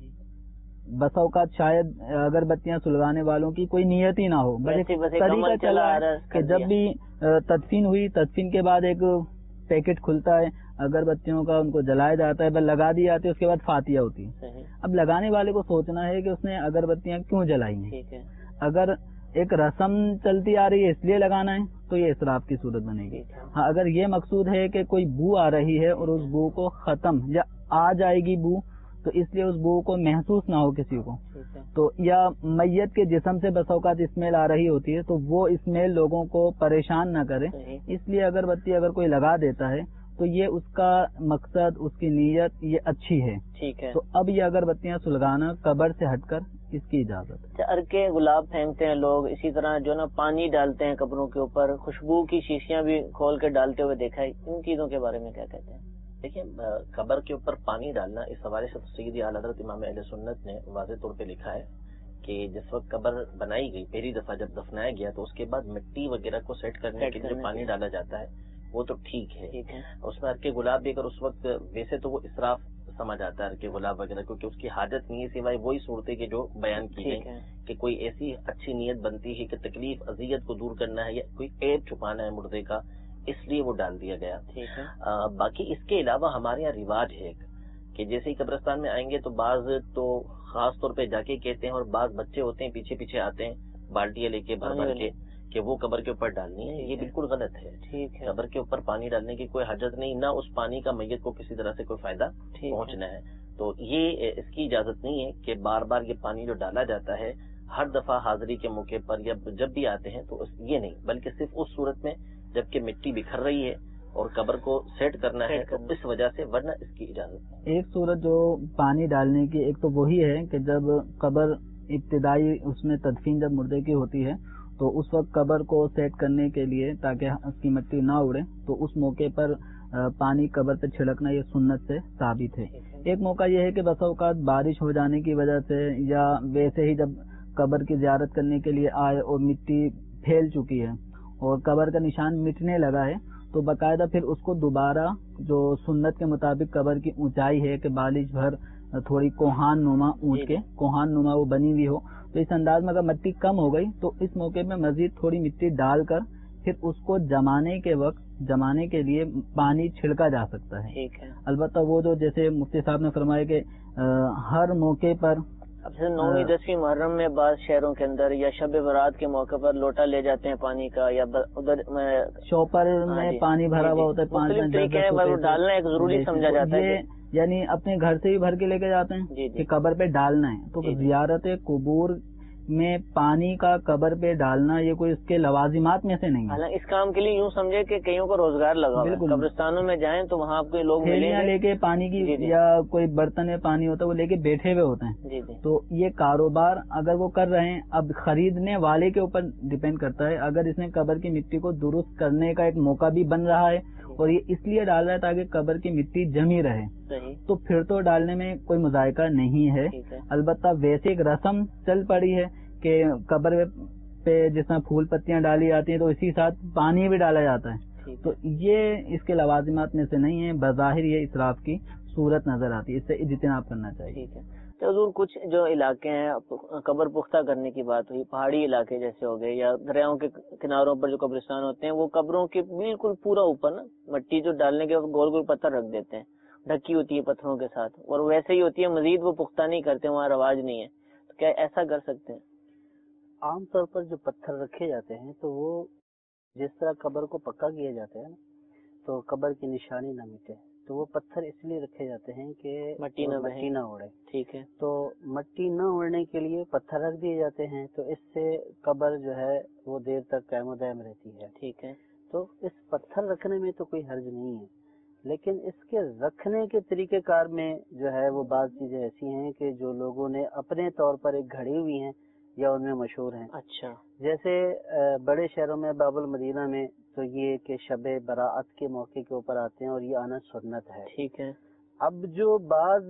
Speaker 6: بسا اوقات شاید اگربتیاں سلگانے والوں کی کوئی نیت ہی نہ ہو، بس ایک طریقہ چلا ہے کہ جب بھی تدفین ہوئی، تدفین کے بعد ایک پیکٹ کھلتا ہے اگربتیوں کا، ان کو جلایا جاتا ہے، بس لگا دی جاتی ہے، اس کے بعد فاتحہ ہوتی ہے. اب لگانے والے کو سوچنا ہے کہ اس نے اگربتیاں کیوں جلائی ہیں. اگر ایک رسم چلتی آ رہی ہے اس لیے لگانا ہے تو یہ اسراف کی صورت بنے گی. ہاں، اگر یہ مقصود ہے کہ کوئی بو آ رہی ہے اور اس بو کو ختم یا آ جائے گی بو، تو اس لیے اس بو کو محسوس نہ ہو کسی کو، تو یا میت کے جسم سے بس اوقات اسمیل آ رہی ہوتی ہے تو وہ اسمیل لوگوں کو پریشان نہ کرے، اس لیے اگربتی اگر کوئی لگا دیتا ہے تو یہ اس کا مقصد، اس کی نیت یہ اچھی ہے.
Speaker 2: ٹھیک ہے،
Speaker 6: تو اب یہ اگربتیاں سلگانا قبر سے ہٹ کر اس کی اجازت ہے.
Speaker 2: ارکے گلاب پھینکتے ہیں لوگ، اسی طرح جو نا پانی ڈالتے ہیں قبروں کے اوپر، خوشبو کی شیشیاں بھی کھول کے ڈالتے ہوئے دیکھا ہے. ان چیزوں کے بارے میں کیا کہتے ہیں؟
Speaker 5: دیکھیں، قبر کے اوپر پانی ڈالنا اس حوالے سے سیدی اعلیٰ حضرت امام اہل سنت نے واضح طور پہ لکھا ہے کہ جس وقت قبر بنائی گئی، پہلی دفعہ جب دفنایا گیا، تو اس کے بعد مٹی وغیرہ کو سیٹ کرنے کے لیے جو پانی ڈالا جاتا ہے وہ تو ٹھیک ہے. اس میں ارکے گلاب بھی اگر اس وقت، ویسے تو وہ اسراف سمجھ آتا ہے ارکے گلاب وغیرہ، کیونکہ اس کی حاجت نہیں ہے سوائے وہی صورتیں کہ جو بیان کی گئی کہ کوئی ایسی اچھی نیت بنتی ہے کہ تکلیف اذیت کو دور کرنا ہے یا کوئی عیب چھپانا ہے مردے کا، اس لیے وہ ڈال دیا گیا. باقی اس کے علاوہ ہمارے یہاں رواج ہے ایک کہ جیسے ہی قبرستان میں آئیں گے تو بعض تو خاص طور پہ جا کے کہتے ہیں، اور بعض بچے ہوتے ہیں پیچھے پیچھے آتے ہیں بالٹیاں لے کے بھر بھر کے کہ وہ قبر کے اوپر ڈالنی ہے. یہ بالکل غلط ہے. قبر کے اوپر پانی ڈالنے کی کوئی حاجت نہیں، نہ اس پانی کا میت کو کسی طرح سے کوئی فائدہ پہنچنا ہے. تو یہ اس کی اجازت نہیں ہے کہ بار بار یہ پانی جو ڈالا جاتا ہے ہر دفعہ حاضری کے موقع پر یا جب بھی آتے ہیں تو یہ نہیں، بلکہ صرف اس صورت میں جبکہ مٹی بکھر رہی ہے اور قبر کو سیٹ کرنا ہے تو اس وجہ سے، ورنہ اس کی اجازت نہیں.
Speaker 6: ایک صورت جو پانی ڈالنے کی، ایک تو وہی ہے کہ جب قبر ابتدائی اس میں تدفین جب مردے کی ہوتی ہے تو اس وقت قبر کو سیٹ کرنے کے لیے تاکہ اس کی مٹی نہ اڑے تو اس موقع پر پانی قبر پہ چھڑکنا یہ سنت سے ثابت ہے. ایک موقع یہ ہے کہ بسا اوقات بارش ہو جانے کی وجہ سے یا ویسے ہی جب قبر کی زیارت کرنے کے لیے آئے اور مٹی پھیل چکی ہے اور قبر کا نشان مٹنے لگا ہے تو باقاعدہ پھر اس کو دوبارہ، جو سنت کے مطابق قبر کی اونچائی ہے کہ بالش بھر تھوڑی کوہان نما اونچ کے کوہان نما وہ بنی ہوئی ہو، تو اس انداز میں اگر مٹی کم ہو گئی تو اس موقع میں مزید تھوڑی مٹی ڈال کر پھر اس کو جمانے کے وقت جمانے کے لیے پانی چھڑکا جا سکتا ہے. البتہ وہ جو جیسے مفتی صاحب نے فرمایا کہ ہر موقع پر،
Speaker 2: اب سے نویں دسویں محرم میں بعض شہروں کے اندر یا شب برات کے موقع پر لوٹا لے جاتے ہیں پانی کا، یا ادھر
Speaker 6: شوپر میں پانی بھرا ہوا ہوتا ہے، پانچ
Speaker 2: ڈالنا ایک ضروری سمجھا جاتا ہے،
Speaker 6: یعنی اپنے گھر سے ہی بھر کے لے کے جاتے ہیں کہ قبر پہ ڈالنا ہے. تو زیارت قبور میں پانی کا قبر پہ ڈالنا یہ کوئی اس کے لوازمات میں سے نہیں ہے.
Speaker 2: حالانکہ اس کام کے لیے یوں سمجھے کہ کئیوں کو روزگار لگا، قبرستانوں میں جائیں تو وہاں آپ کو لوگ
Speaker 6: لے کے پانی کی یا کوئی برتن میں پانی ہوتا ہے وہ لے کے بیٹھے ہوئے ہوتے ہیں. تو یہ کاروبار اگر وہ کر رہے ہیں، اب خریدنے والے کے اوپر ڈیپینڈ کرتا ہے. اگر اس نے قبر کی مٹی کو درست کرنے کا ایک موقع بھی بن رہا ہے اور یہ اس لیے ڈال رہا ہے تاکہ قبر کی مٹی جمی رہے تو پھر تو ڈالنے میں کوئی مذائقہ نہیں ہے. البتہ ویسے ایک رسم چل پڑی ہے کہ قبر پہ جس طرح پھول پتیاں ڈالی جاتی ہیں تو اسی ساتھ پانی بھی ڈالا جاتا ہے، تو یہ اس کے لوازمات میں سے نہیں ہے. بظاہر یہ اسراف کی صورت نظر آتی ہے، اس سے اجتناب کرنا چاہیے.
Speaker 2: تو حضور کچھ جو علاقے ہیں قبر پختہ کرنے کی بات ہوئی، پہاڑی علاقے جیسے ہو گئے یا دریاؤں کے کناروں پر جو قبرستان ہوتے ہیں، وہ قبروں کے بالکل پورا اوپر نا مٹی جو ڈالنے کے گول گول پتھر رکھ دیتے ہیں، ڈھکی ہوتی ہے پتھروں کے ساتھ، اور ویسے ہی ہوتی ہے، مزید وہ پختہ نہیں کرتے، وہاں رواج نہیں ہے، تو کیا ایسا کر سکتے ہیں؟
Speaker 4: عام طور پر جو پتھر رکھے جاتے ہیں تو وہ جس طرح قبر کو پکا کیا جاتا ہے نا، تو قبر کی نشانی نہ مٹے، تو وہ پتھر اس لیے رکھے جاتے ہیں کہ
Speaker 2: مٹی نہ
Speaker 4: مٹی نہ اڑے.
Speaker 2: ٹھیک ہے.
Speaker 4: تو مٹی نہ اڑنے کے لیے پتھر رکھ دیے جاتے ہیں، تو اس سے قبر جو ہے وہ دیر تک قائم و دائم رہتی ہے.
Speaker 2: ٹھیک ہے.
Speaker 4: تو اس پتھر رکھنے میں تو کوئی حرج نہیں ہے، لیکن اس کے رکھنے کے طریقہ کار میں جو ہے وہ بعض چیزیں ایسی ہیں کہ جو لوگوں نے اپنے طور پر ایک گھڑی ہوئی ہیں یا ان میں مشہور ہیں.
Speaker 2: اچھا. جیسے
Speaker 4: بڑے شہروں میں باب المدینہ میں تو یہ کہ شب براعت کے موقع کے اوپر آتے ہیں اور یہ آنا سنت ہے.
Speaker 2: ٹھیک ہے.
Speaker 4: اب جو بعض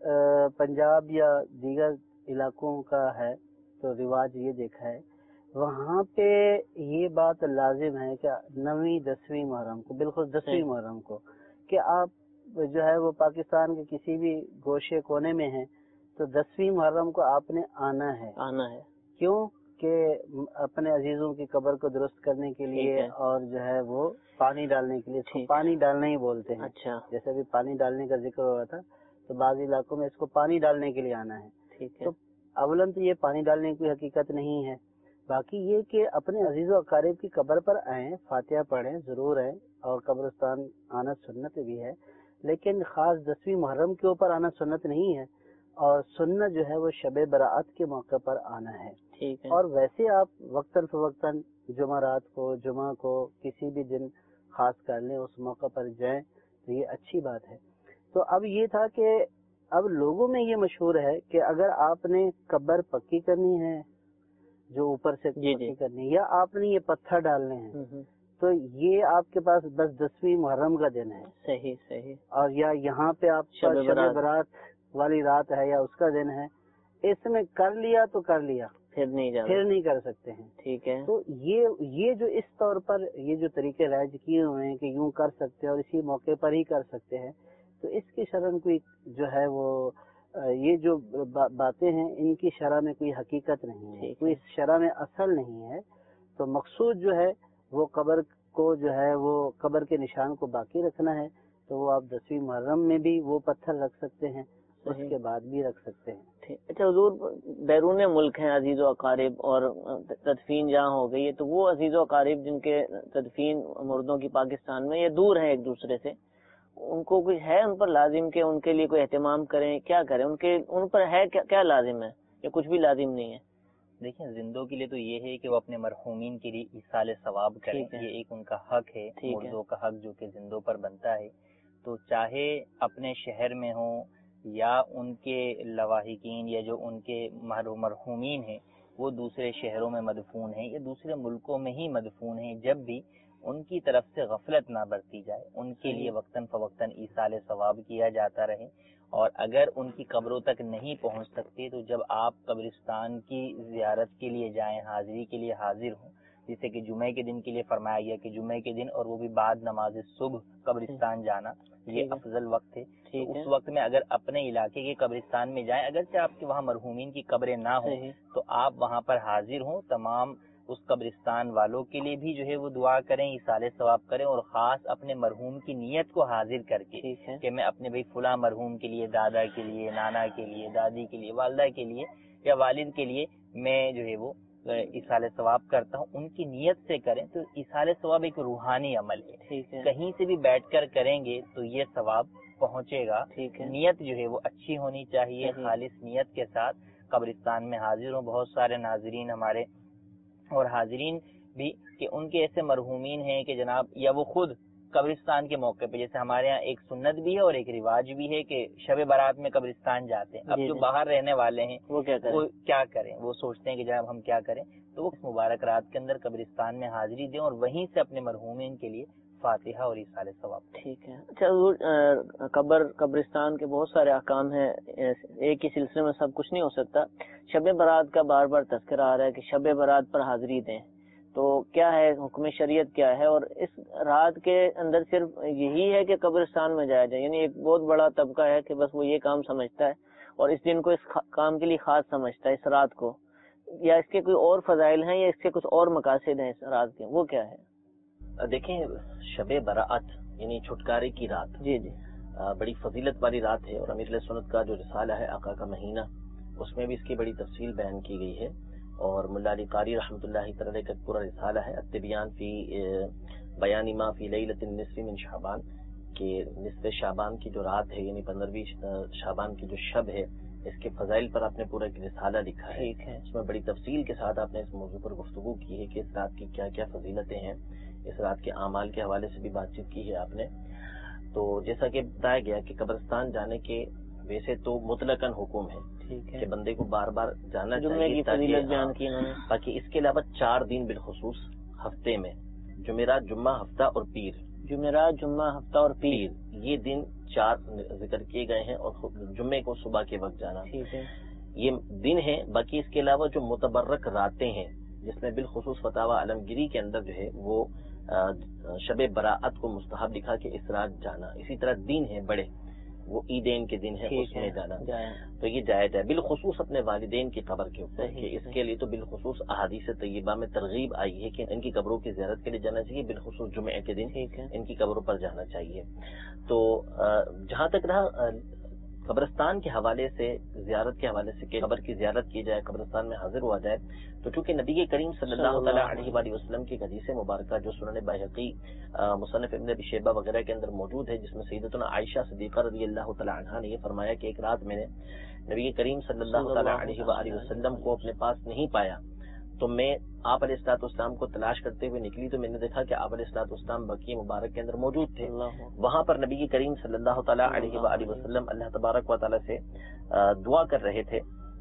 Speaker 4: پنجاب یا دیگر علاقوں کا ہے تو رواج یہ دیکھا ہے، وہاں پہ یہ بات لازم ہے کہ نویں دسویں محرم کو، بالکل دسویں محرم کو، کہ آپ جو ہے وہ پاکستان کے کسی بھی گوشے کونے میں ہیں تو دسویں محرم کو آپ نے آنا ہے.
Speaker 2: آنا ہے.
Speaker 4: کیوں کہ اپنے عزیزوں کی قبر کو درست کرنے کے لیے اور جو ہے وہ پانی ڈالنے کے لیے، اس کو پانی ڈالنا ہی بولتے ہیں.
Speaker 2: اچھا.
Speaker 4: جیسے ابھی پانی ڈالنے کا ذکر ہوا تھا تو بعض علاقوں میں اس کو پانی ڈالنے کے لیے آنا ہے.
Speaker 2: ٹھیک ہے.
Speaker 4: تو اولن تو یہ پانی ڈالنے کی حقیقت نہیں ہے، باقی یہ کہ اپنے عزیز و اقارب کی قبر پر آئیں، فاتحہ پڑھیں ضرور ہے، اور قبرستان آنا سنت بھی ہے، لیکن خاص دسویں محرم کے اوپر آنا سنت نہیں ہے، اور سنت جو ہے وہ شب براعت کے موقع پر آنا ہے.
Speaker 2: ٹھیک ہے.
Speaker 4: اور ویسے آپ وقتاً فوقتاً جمعرات کو، جمعہ کو، کسی بھی دن خاص کر لیں، اس موقع پر جائیں تو یہ اچھی بات ہے. تو اب یہ تھا کہ اب لوگوں میں یہ مشہور ہے کہ اگر آپ نے قبر پکی کرنی ہے، جو اوپر سے
Speaker 2: جی
Speaker 4: پکی
Speaker 2: جی.
Speaker 4: کرنی ہے، یا آپ نے یہ پتھر ڈالنے ہیں، تو یہ آپ کے پاس بس دسویں محرم کا دن ہے.
Speaker 2: صحیح صحیح.
Speaker 4: اور یا یہاں پہ آپ
Speaker 2: شب
Speaker 4: شب
Speaker 2: برات
Speaker 4: برات والی رات ہے یا اس کا دن ہے، اس میں کر لیا تو کر لیا،
Speaker 2: پھر نہیں جانا،
Speaker 4: پھر نہیں کر سکتے ہیں.
Speaker 2: ٹھیک ہے.
Speaker 4: تو یہ یہ جو اس طور پر یہ جو طریقے رائج کیے ہوئے ہیں کہ یوں کر سکتے ہیں اور اسی موقع پر ہی کر سکتے ہیں، تو اس کی شرح کوئی جو ہے وہ یہ جو باتیں ہیں ان کی شرح میں کوئی حقیقت نہیں ہے، کوئی شرح میں اصل نہیں ہے. تو مقصود جو ہے وہ قبر کو جو ہے وہ قبر کے نشان کو باقی رکھنا ہے، تو وہ آپ دسویں محرم میں بھی وہ پتھر رکھ سکتے ہیں، اس کے بعد بھی رکھ سکتے ہیں.
Speaker 2: اچھا حضور، بیرون ملک ہیں عزیز و اقارب اور تدفین جہاں ہو گئی ہے، تو وہ عزیز و اقارب جن کے تدفین مردوں کی پاکستان میں، یہ دور ہیں ایک دوسرے سے، ان کو کچھ ہے ان پر لازم کہ ان کے لیے کوئی اہتمام کریں، کیا کریں ان کے ان پر ہے کیا, کیا لازم ہے یا کچھ بھی لازم نہیں ہے؟
Speaker 3: دیکھیں، زندوں کے لیے تو یہ ہے کہ وہ اپنے مرحومین کے لیے ایصال ثواب کریں، یہ ایک ان کا حق ہے، مردوں کا حق جو کہ زندوں پر بنتا ہے. تو چاہے اپنے شہر میں ہوں یا ان کے لواحقین یا جو ان کے مرحومین ہیں وہ دوسرے شہروں میں مدفون ہیں یا دوسرے ملکوں میں ہی مدفون ہیں، جب بھی ان کی طرف سے غفلت نہ برتی جائے، ان کے لیے وقتاً فوقتاً ایصال ثواب کیا جاتا رہے. اور اگر ان کی قبروں تک نہیں پہنچ سکتے تو جب آپ قبرستان کی زیارت کے لیے جائیں، حاضری کے لیے حاضر ہوں، جیسے کہ جمعے کے دن کے لیے فرمایا گیا کہ جمعے کے دن اور وہ بھی بعد نماز صبح قبرستان جانا یہ افضل وقت ہے. تو اس وقت میں اگر اپنے علاقے کے قبرستان میں جائیں، اگرچہ آپ کے وہاں مرحومین کی قبریں نہ ہوں تو آپ وہاں پر حاضر ہوں، تمام اس قبرستان والوں کے لیے بھی جو ہے وہ دعا کریں، ایصال ثواب کریں، اور خاص اپنے مرحوم کی نیت کو حاضر کر کے کہ میں اپنے بھائی فلاں مرحوم کے لیے، دادا کے لیے، نانا کے لیے، دادی کے لیے، والدہ کے لیے یا والد کے لیے میں جو ہے وہ ایصال ثواب کرتا ہوں، ان کی نیت سے کریں. تو ایصال ثواب ایک روحانی عمل ہے، کہیں سے بھی بیٹھ کر کریں گے تو یہ ثواب پہنچے گا. نیت جو ہے وہ اچھی ہونی چاہیے، خالص نیت کے ساتھ قبرستان میں حاضر ہوں. بہت سارے ناظرین ہمارے اور حاضرین بھی کہ ان کے ایسے مرحومین ہیں کہ جناب یا وہ خود قبرستان کے موقع پہ، جیسے ہمارے ہاں ایک سنت بھی ہے اور ایک رواج بھی ہے کہ شب برات میں قبرستان جاتے ہیں. اب جو باہر رہنے والے ہیں وہ کیا کریں وہ کیا کریں وہ سوچتے ہیں کہ جناب ہم کیا کریں، تو وہ مبارک رات کے اندر قبرستان میں حاضری دیں اور وہیں سے اپنے مرحومین کے لیے فاتحہ اور ایصال ثواب.
Speaker 2: ٹھیک ہے. اچھا حضور، قبر قبرستان کے بہت سارے احکام ہیں، ایک ہی سلسلے میں سب کچھ نہیں ہو سکتا. شب برات کا بار بار تذکرہ آ رہا ہے کہ شب برات پر حاضری دیں، تو کیا ہے حکم شریعت کیا ہے؟ اور اس رات کے اندر صرف یہی ہے کہ قبرستان میں جایا جائے؟ یعنی ایک بہت بڑا طبقہ ہے کہ بس وہ یہ کام سمجھتا ہے اور اس دن کو اس کام کے لیے خاص سمجھتا ہے اس رات کو، یا اس کے کوئی اور فضائل ہیں یا اس کے کچھ اور مقاصد ہیں اس رات کے، وہ کیا ہے؟
Speaker 5: دیکھیں شب برات یعنی چھٹکارے کی رات،
Speaker 2: جی جی
Speaker 5: بڑی فضیلت والی رات ہے، اور امیر علیہ سنت کا جو رسالہ ہے آقا کا مہینہ، اس میں بھی اس کی بڑی تفصیل بیان کی گئی ہے، اور ملا علی قاری رحمۃ اللہ تعالی کا پورا رسالہ ہے التبیان فی بیان ما فی لیلۃ النصف من شعبان، کہ نصف شعبان کی جو رات ہے یعنی پندرہویں شعبان کی جو شب ہے، اس کے فضائل پر آپ نے پورا ایک رسالہ لکھا ہے، اس میں بڑی تفصیل کے ساتھ آپ نے اس موضوع پر گفتگو کی ہے کہ اس رات کی کیا کیا فضیلتیں ہیں، اس رات کے اعمال کے حوالے سے بھی بات چیت کی ہے آپ نے۔ تو جیسا کہ بتایا گیا کہ قبرستان جانے کے ویسے تو مطلقاً حکم ہے کہ بندے کو بار بار جانا چاہیے، باقی اس کے علاوہ چار دن بالخصوص ہفتے میں، جمعرات، جمعہ، ہفتہ اور پیر،
Speaker 2: جمعرات، جمعہ، ہفتہ اور پیر،
Speaker 5: یہ دن چار ذکر کیے گئے ہیں، اور جمعے کو صبح کے وقت جانا یہ دن ہے۔ باقی اس کے علاوہ جو متبرک راتیں ہیں، جس میں بالخصوص فتاوی عالمگیری کے اندر جو ہے وہ شب براعت کو مستحب لکھا کہ اس رات جانا، اسی طرح دن ہے بڑے، وہ عیدین کے دن ہے، اس میں جانا تو یہ جائز ہے، بالخصوص اپنے والدین کی قبر کے اوپر، کہ اس کے لیے تو بالخصوص احادیث طیبہ میں ترغیب آئی ہے کہ ان کی قبروں کی زیارت کے لیے جانا چاہیے، بالخصوص جمعے کے دن ان کی قبروں پر جانا چاہیے۔ تو جہاں تک رہا قبرستان کے حوالے سے، زیارت کے حوالے سے کہ قبر کی زیارت کی جائے، قبرستان میں حاضر ہوا جائے، تو چونکہ نبی کریم صلی اللہ تعالیٰ علیہ وآلہ وسلم کی حدیث مبارکہ جو سنن بہقی، مصنف ابن ابی شیبہ وغیرہ کے اندر موجود ہے، جس میں سیدتنا عائشہ صدیقہ رضی اللہ تعالیٰ عنہا نے یہ فرمایا کہ ایک رات میں نے نبی کریم صلی اللہ تعالیٰ علیہ وآلہ وسلم کو اپنے پاس نہیں پایا، تو میں آپ علیہ الصلوۃ والسلام کو تلاش کرتے ہوئے نکلی، تو میں نے دیکھا کہ آپ علیہ الصلوۃ والسلام بقیع مبارک کے اندر موجود تھے۔ وہاں پر نبی کریم صلی اللہ تعالیٰ علیہ وآلہ وسلم اللہ تبارک و تعالیٰ سے دعا کر رہے تھے۔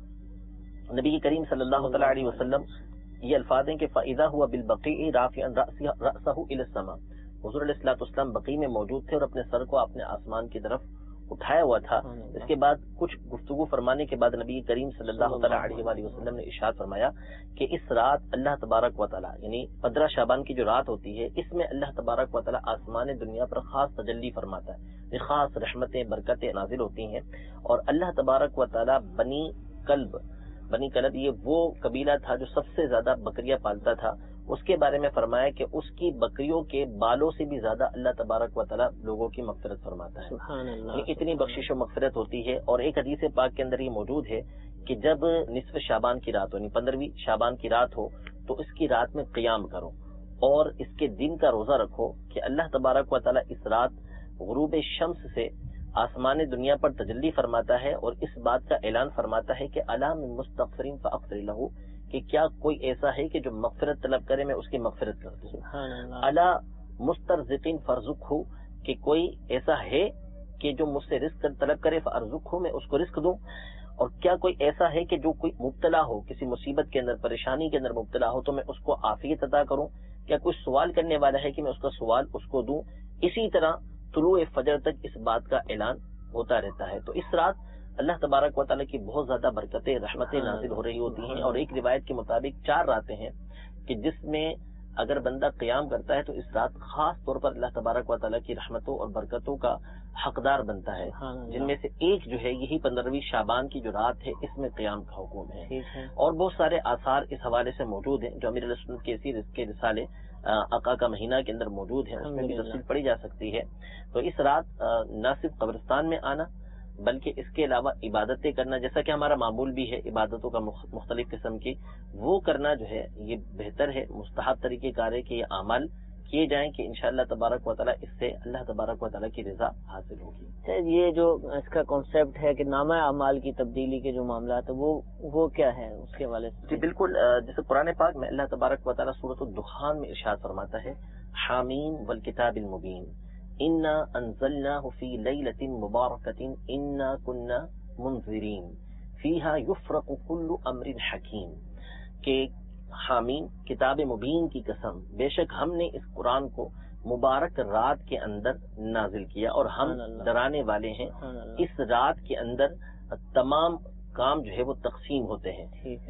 Speaker 5: نبی کریم صلی اللہ تعالیٰ علیہ وسلم یہ الفاظ ہیں کہ فَإِذَا هُوَ بِالْبَقِيعِ رَافِعًا رَأْسَهُ إِلَى السَّمَاءِ، حضور علیہ الصلوۃ والسلام بقیع میں موجود تھے اور اپنے سر کو اپنے آسمان کی طرف اٹھایا ہوا تھا۔ اس کے بعد کچھ گفتگو فرمانے کے بعد نبی کریم صلی اللہ تعالیٰ علیہ وآلہ وسلم نے ارشاد فرمایا کہ اس رات اللہ تبارک و تعالیٰ یعنی پندرہ شعبان کی جو رات ہوتی ہے، اس میں اللہ تبارک و تعالیٰ آسمان دنیا پر خاص تجلی فرماتا ہے، خاص رحمتیں، برکتیں نازل ہوتی ہیں، اور اللہ تبارک و تعالیٰ بنی کلب بنی کلب یہ وہ قبیلہ تھا جو سب سے زیادہ بکریاں پالتا تھا، اس کے بارے میں فرمایا کہ اس کی بکریوں کے بالوں سے بھی زیادہ اللہ تبارک و تعالیٰ لوگوں کی مغفرت فرماتا ہے۔
Speaker 2: سبحان اللہ،
Speaker 5: یہ اتنی بخشش و مغفرت ہوتی ہے۔ اور ایک حدیث پاک کے اندر یہ موجود ہے کہ جب نصف شعبان کی رات ہو یعنی پندرہویں شعبان کی رات ہو تو اس کی رات میں قیام کرو اور اس کے دن کا روزہ رکھو کہ اللہ تبارک و تعالیٰ اس رات غروب شمس سے آسمان دنیا پر تجلی فرماتا ہے اور اس بات کا اعلان فرماتا ہے کہ الا من مستغفرین فاغفر لہ، کہ کیا کوئی ایسا ہے کہ جو مغفرت طلب کرے میں اس کی مغفرت کر دوں، الا مسترزقین فرزقہ، کہ کوئی ایسا ہے کہ جو مجھ سے رزق طلب کرے فارزقہ، میں اس کو رزق دوں، اور کیا کوئی ایسا ہے کہ جو کوئی مبتلا ہو کسی مصیبت کے اندر، پریشانی کے اندر مبتلا ہو تو میں اس کو عافیت عطا کروں، کیا کوئی سوال کرنے والا ہے کہ میں اس کا سوال اس کو دوں۔ اسی طرح طلوع فجر تک اس بات کا اعلان ہوتا رہتا ہے۔ تو اس رات اللہ تبارک و تعالیٰ کی بہت زیادہ برکتیں، رحمتیں نازل ہو رہی ہوتی ہیں، اور ایک روایت کے مطابق چار راتیں ہیں کہ جس میں اگر بندہ قیام کرتا ہے تو اس رات خاص طور پر اللہ تبارک و تعالیٰ کی رحمتوں اور برکتوں کا حقدار بنتا ہے، جن میں سے ایک جو ہے یہی پندرہویں شعبان کی جو رات ہے، اس میں قیام کا حکم ہے۔ اور بہت سارے آثار اس حوالے سے موجود ہیں جو امیر علیہ سنت کے اسی کے رسالے آقا کا مہینہ کے اندر موجود ہیں، اس میں بھی تفصیل پڑھی جا سکتی ہے۔ تو اس رات نہ صرف قبرستان میں آنا بلکہ اس کے علاوہ عبادتیں کرنا، جیسا کہ ہمارا معمول بھی ہے عبادتوں کا مختلف قسم کی، وہ کرنا جو ہے یہ بہتر ہے، مستحب طریقہ کار ہے کہ یہ اعمال کیے جائیں کہ انشاءاللہ تبارک و تعالیٰ اس سے اللہ تبارک و تعالیٰ کی رضا حاصل ہوگی۔
Speaker 2: یہ جو اس کا کانسیپٹ ہے کہ نامہ اعمال کی تبدیلی کے جو معاملات ہیں وہ وہ کیا ہے اس کے حوالے سے؟
Speaker 5: جی بالکل، جیسے قرآن پاک میں اللہ تبارک و تعالیٰ سورۃ الدخان میں ارشاد فرماتا ہے حامیم والکتاب المبین انا انزلناہ فی لیلۃ مبارکۃ انا کنا منذرین فیہا یفرق کل امر حکیم، کہ حامیم کتاب مبین کی قسم، بے شک ہم نے اس قرآن کو مبارک رات کے اندر نازل کیا اور ہم ڈرانے والے ہیں۔ اس رات کے اندر تمام کام جو ہے وہ تقسیم ہوتے ہیں۔
Speaker 2: ٹھیک ہے،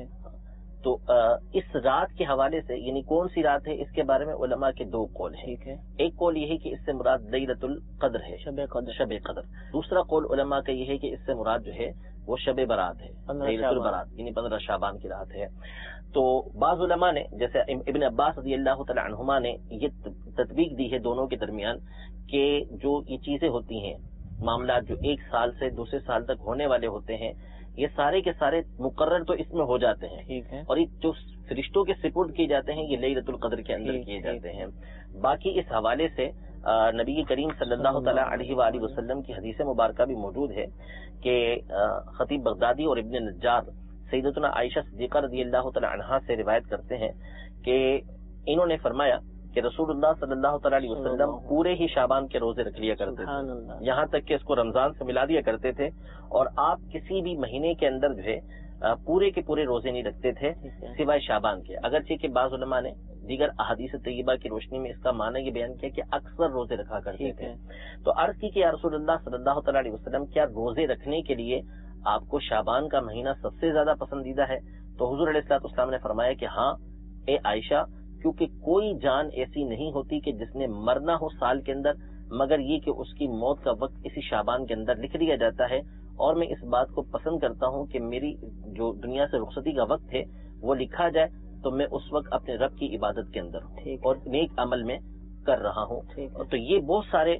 Speaker 5: تو اس رات کے حوالے سے یعنی کون سی رات ہے اس کے بارے میں علماء کے دو قول ہیں۔
Speaker 2: ٹھیک ہے،
Speaker 5: ایک قول یہ ہے کہ اس سے مراد لیلۃ القدر ہے،
Speaker 2: شب قدر۔
Speaker 5: شب قدر۔ دوسرا قول علماء کا یہ ہے کہ اس سے مراد جو ہے وہ شب برات ہے، لیلۃ البرات یعنی پندرہ شعبان کی رات ہے۔ تو بعض علماء نے جیسے ابن عباس رضی اللہ تعالی عنہما نے یہ تطبیق دی ہے دونوں کے درمیان کہ جو یہ چیزیں ہوتی ہیں، معاملات جو ایک سال سے دوسرے سال تک ہونے والے ہوتے ہیں، یہ سارے کے سارے مقرر تو اس میں ہو جاتے ہیں، اور یہ جو فرشتوں کے سپرد کیے جاتے ہیں یہ لیلۃ القدر کے اندر کیے جاتے ہیں۔ باقی اس حوالے سے نبی کریم صلی اللہ تعالی علیہ وآلہ وسلم کی حدیث مبارکہ بھی موجود ہے کہ خطیب بغدادی اور ابن نجار سیدتنا عائشہ صدیقہ رضی اللہ تعالی عنہا سے روایت کرتے ہیں کہ انہوں نے فرمایا کہ رسول اللہ صلی اللہ تعالی علیہ وسلم پورے ہی شعبان کے روزے رکھ لیا کرتے تھے، یہاں تک کہ اس کو رمضان سے ملا دیا کرتے تھے، اور آپ کسی بھی مہینے کے اندر جو ہے پورے کے پورے روزے نہیں رکھتے تھے سوائے شعبان کے، اگرچہ کہ بعض علماء نے دیگر احادیث طیبہ کی روشنی میں اس کا معنی یہ بیان کیا کہ اکثر روزے رکھا کرتے تھے۔ تو عرض کی کہ یا رسول اللہ صلی اللہ تعالی علیہ وسلم کیا روزے رکھنے کے لیے آپ کو شعبان کا مہینہ سب سے زیادہ پسندیدہ ہے؟ تو حضور علیہ الصلوۃ والسلام نے فرمایا کہ ہاں اے عائشہ، کیونکہ کوئی جان ایسی نہیں ہوتی کہ جس نے مرنا ہو سال کے اندر مگر یہ کہ اس کی موت کا وقت اسی شعبان کے اندر لکھ دیا جاتا ہے، اور میں اس بات کو پسند کرتا ہوں کہ میری جو دنیا سے رخصتی کا وقت ہے وہ لکھا جائے تو میں اس وقت اپنے رب کی عبادت کے اندر ہوں اور نیک عمل میں کر رہا ہوں۔ تو یہ بہت سارے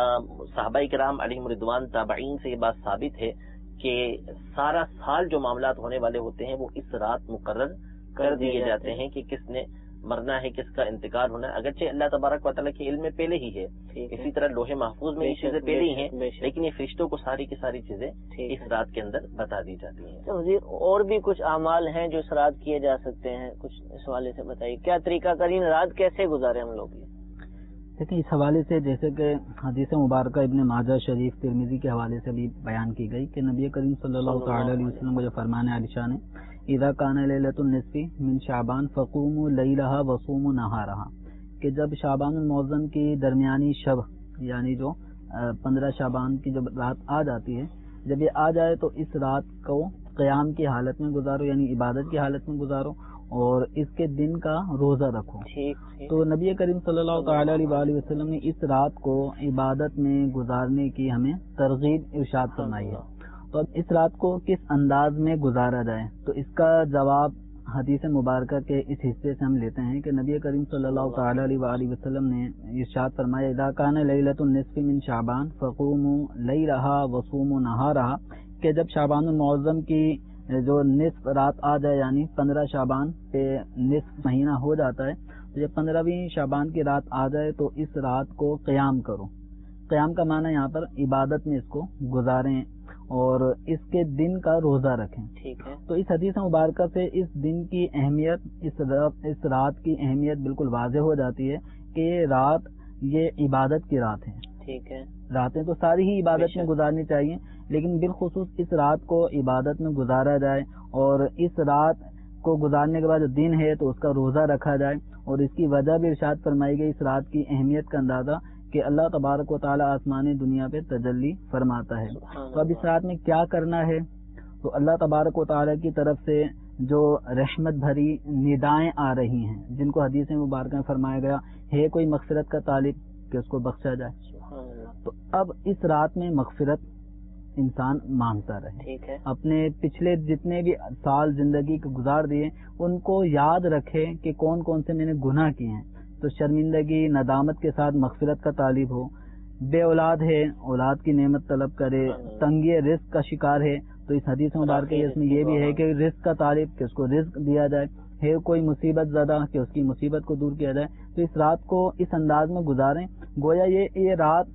Speaker 5: صحابہ کرام علیہم رضوان تابعین سے یہ بات ثابت ہے کہ سارا سال جو معاملات ہونے والے ہوتے ہیں وہ اس رات مقرر کر دیے جاتے ہیں کہ کس نے مرنا ہے، کس کا انتقال ہونا ہے، اگرچہ اللہ تبارک و تعالیٰ کے علم میں پہلے ہی ہے، اسی طرح لوح محفوظ میں یہ چیزیں پہلے ہی ہیں، لیکن یہ فرشتوں کو ساری کی ساری چیزیں اس رات کے اندر بتا دی جاتی ہیں۔
Speaker 2: تو وزیر اور بھی کچھ اعمال ہیں جو اس رات کیے جا سکتے ہیں، کچھ اس حوالے سے بتائیے، کیا طریقہ کرین رات کیسے گزارے ہم لوگ؟
Speaker 6: دیکھیں اس حوالے سے جیسے کہ حدیث مبارکہ ابن ماجہ شریف ترمذی کے حوالے سے بھی بیان کی گئی کہ نبی کریم صلی اللہ تعالی علیہ وسلم کو جو فرمان عائشہ نے اذا کان لیلۃ النصف من شعبان فقوموا لیلھا وصوموا نہارھا، کہ جب شعبان المعظم کی درمیانی شب یعنی جو پندرہ شعبان کی جب رات آ جاتی ہے، جب یہ آ جائے تو اس رات کو قیام کی حالت میں گزارو یعنی عبادت کی حالت میں گزارو، اور اس کے دن کا روزہ رکھو۔ تو نبی کریم صلی اللہ تعالی علیہ وآلہ وسلم نے اس رات کو عبادت میں گزارنے کی ہمیں ترغیب ارشاد فرمائی ہے۔ تو اب اس رات کو کس انداز میں گزارا جائے، تو اس کا جواب حدیث مبارکہ کے اس حصے سے ہم لیتے ہیں کہ نبی کریم صلی اللہ تعالی علیہ وآلہ وسلم نے ارشاد فرمایا اذا کان لیلۃ النصف من شعبان فقوموا لیلھا وصوموا نہارھا، کہ جب شعبان المعظم کی جو نصف رات آ جائے یعنی پندرہ شعبان پہ نصف مہینہ ہو جاتا ہے، تو جب پندرہویں شعبان کی رات آ جائے تو اس رات کو قیام کرو۔ قیام کا معنی یہاں پر عبادت میں اس کو گزاریں اور اس کے دن کا روزہ رکھیں۔ ٹھیک ہے، تو اس حدیث مبارکہ سے اس دن کی اہمیت، اس رات اس رات کی اہمیت بالکل واضح ہو جاتی ہے کہ یہ رات یہ عبادت کی رات ہے۔ ٹھیک ہے، راتیں تو ساری ہی عبادت میں گزارنی چاہیے، لیکن بالخصوص اس رات کو عبادت میں گزارا جائے، اور اس رات کو گزارنے کے بعد جو دن ہے تو اس کا روزہ رکھا جائے، اور اس کی وجہ بھی ارشاد فرمائی گئی اس رات کی اہمیت کا اندازہ کہ اللہ تبارک و تعالی آسمانی دنیا پہ تجلی فرماتا ہے۔ تو اب اس رات میں کیا کرنا ہے، تو اللہ تبارک و تعالی کی طرف سے جو رحمت بھری ندائیں آ رہی ہیں جن کو حدیث مبارکہ میں فرمایا گیا ہے کوئی مغفرت کا طالب کہ اس کو بخشا جائے، تو اب اس رات میں مغفرت انسان مانگتا رہے۔ ٹھیک ہے، اپنے پچھلے جتنے بھی سال زندگی کے گزار دیے ان کو یاد رکھے کہ کون کون سے میں نے گناہ کیے ہیں، تو شرمندگی ندامت کے ساتھ مغفرت کا طالب ہو، بے اولاد ہے اولاد کی نعمت طلب کرے، تنگی رزق کا شکار ہے تو اس حدیث مبارکہ اس میں یہ بھی ہے کہ رزق کا طالب کہ اس کو رزق دیا جائے، ہے کوئی مصیبت زدہ کہ اس کی مصیبت کو دور کیا جائے، تو اس رات کو اس انداز میں گزاریں گویا یہ یہ رات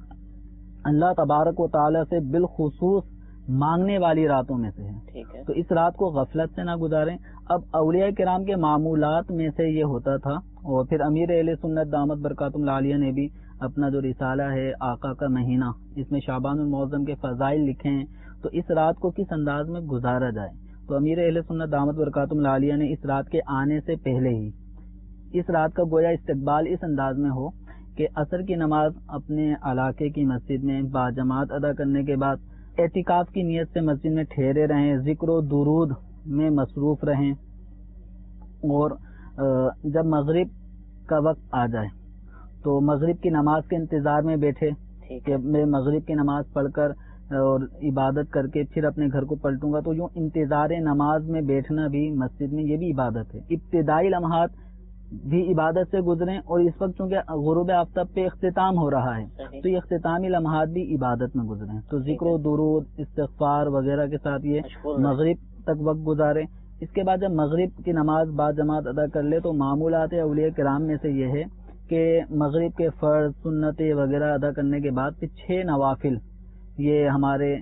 Speaker 6: اللہ تبارک و تعالیٰ سے بالخصوص مانگنے والی راتوں میں سے ہے۔ ٹھیک ہے، تو اس رات کو غفلت سے نہ گزاریں۔ اب اولیاء کرام کے معمولات میں سے یہ ہوتا تھا، اور پھر امیر اہل سنت دامت برکاتہم العالیہ نے بھی اپنا جو رسالہ ہے آقا کا مہینہ، اس میں شعبان المعظم کے فضائل لکھے ہیں، تو اس رات کو کس انداز میں گزارا جائے، تو امیر اہل سنت دامت برکاتہم العالیہ نے اس رات کے آنے سے پہلے ہی اس رات کا گویا استقبال اس انداز میں ہو کہ عصر کی نماز اپنے علاقے کی مسجد میں باجماعت ادا کرنے کے بعد اعتکاف کی نیت سے مسجد میں ٹھہرے رہیں، ذکر و درود میں مصروف رہیں، اور جب مغرب کا وقت آ جائے تو مغرب کی نماز کے انتظار میں بیٹھے کہ میں مغرب کی نماز پڑھ کر اور عبادت کر کے پھر اپنے گھر کو پلٹوں گا، تو یوں انتظار نماز میں بیٹھنا بھی مسجد میں یہ بھی عبادت ہے. ابتدائی لمحات بھی عبادت سے گزریں، اور اس وقت چونکہ غروب آفتاب پہ اختتام ہو رہا ہے تو یہ اختتامی لمحات بھی عبادت میں گزریں. تو ذکر و درود استغفار وغیرہ کے ساتھ یہ مغرب تک وقت گزاریں. اس کے بعد جب مغرب کی نماز با جماعت ادا کر لے تو معمولات اولیاء کرام میں سے یہ ہے کہ مغرب کے فرض سنتیں وغیرہ ادا کرنے کے بعد پھر چھ نوافل یہ ہمارے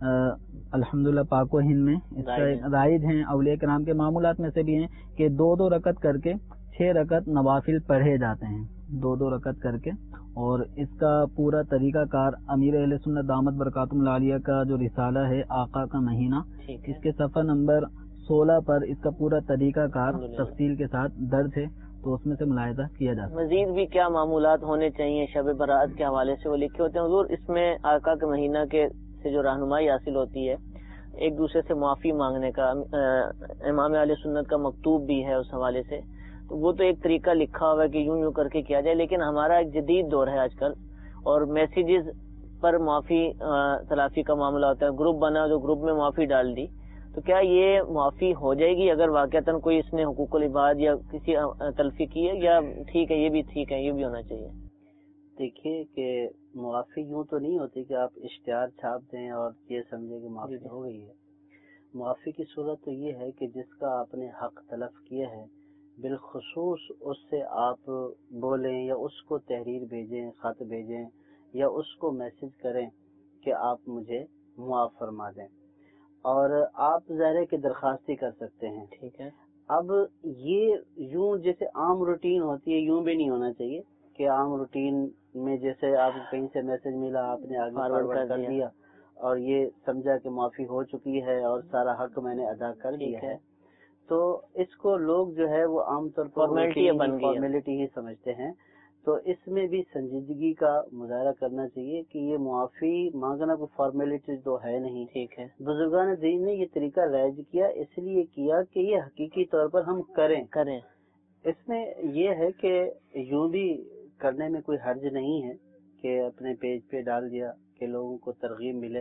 Speaker 6: الحمدللہ پاک و ہند میں اس کا رائج ہیں، اولیاء کرام کے معمولات میں سے بھی ہیں کہ دو دو رکعت کر کے چھ رکعت نوافل پڑھے جاتے ہیں، دو دو رکعت کر کے. اور اس کا پورا طریقہ کار امیر اہل سنت دامت برکاتہم العالیہ کا جو رسالہ ہے آقا کا مہینہ، اس کے صفحہ نمبر سولہ پر اس کا پورا طریقہ کار تفصیل کے ساتھ درج ہے، تو اس میں سے ملاحظہ کیا جا سکتا ہے.
Speaker 2: مزید بھی کیا معمولات ہونے چاہیے شب برات کے حوالے سے وہ لکھے ہوتے ہیں حضور. اس میں آقا کے مہینہ کے سے جو رہنمائی حاصل ہوتی ہے، ایک دوسرے سے معافی مانگنے کا، امام اہل سنت کا مکتوب بھی ہے اس حوالے سے، تو وہ تو ایک طریقہ لکھا ہوا ہے کہ یوں یوں کر کے کیا جائے. لیکن ہمارا ایک جدید دور ہے آج کل، اور میسیجز پر معافی تلافی کا معاملہ ہوتا ہے. گروپ بنا جو گروپ میں معافی ڈال دی، تو کیا یہ معافی ہو جائے گی اگر واقعتاً کوئی اس نے حقوق العباد یا کسی تلفی کی ہے، یا ٹھیک ہے یہ بھی ٹھیک ہے یہ بھی ہونا چاہیے؟
Speaker 4: دیکھیے کہ معافی یوں تو نہیں ہوتی کہ آپ اشتہار چھاپ دیں اور یہ سمجھے کہ معافی ہو گئی ہے. معافی کی صورت تو یہ ہے کہ جس کا آپ نے حق تلف کیا ہے بالخصوص اس سے آپ بولیں یا اس کو تحریر بھیجیں، خط بھیجیں یا اس کو میسج کریں کہ آپ مجھے معاف فرما دیں، اور آپ ظاہر کی درخواست ہی کر سکتے ہیں.
Speaker 2: ٹھیک ہے.
Speaker 4: اب یہ یوں جیسے عام روٹین ہوتی ہے یوں بھی نہیں ہونا چاہیے کہ عام روٹین میں جیسے آپ کہیں سے میسج ملا آپ نے آگے فارورڈ کر دیا اور یہ سمجھا کہ معافی ہو چکی ہے اور سارا حق میں نے ادا کر دیا ہے. تو اس کو لوگ جو ہے وہ عام طور پر فارمیلٹی ہی سمجھتے ہیں. تو اس میں بھی سنجیدگی کا مظاہرہ کرنا چاہیے کہ یہ معافی مانگنا کوئی فارمیلٹی تو ہے نہیں.
Speaker 2: ٹھیک ہے.
Speaker 4: بزرگان دین نے یہ طریقہ رائج کیا اس لیے کیا کہ یہ حقیقی طور پر ہم کریں
Speaker 2: کریں
Speaker 4: اس میں یہ ہے کہ یوں بھی کرنے میں کوئی حرج نہیں ہے کہ اپنے پیج پہ ڈال دیا کہ لوگوں کو ترغیب ملے،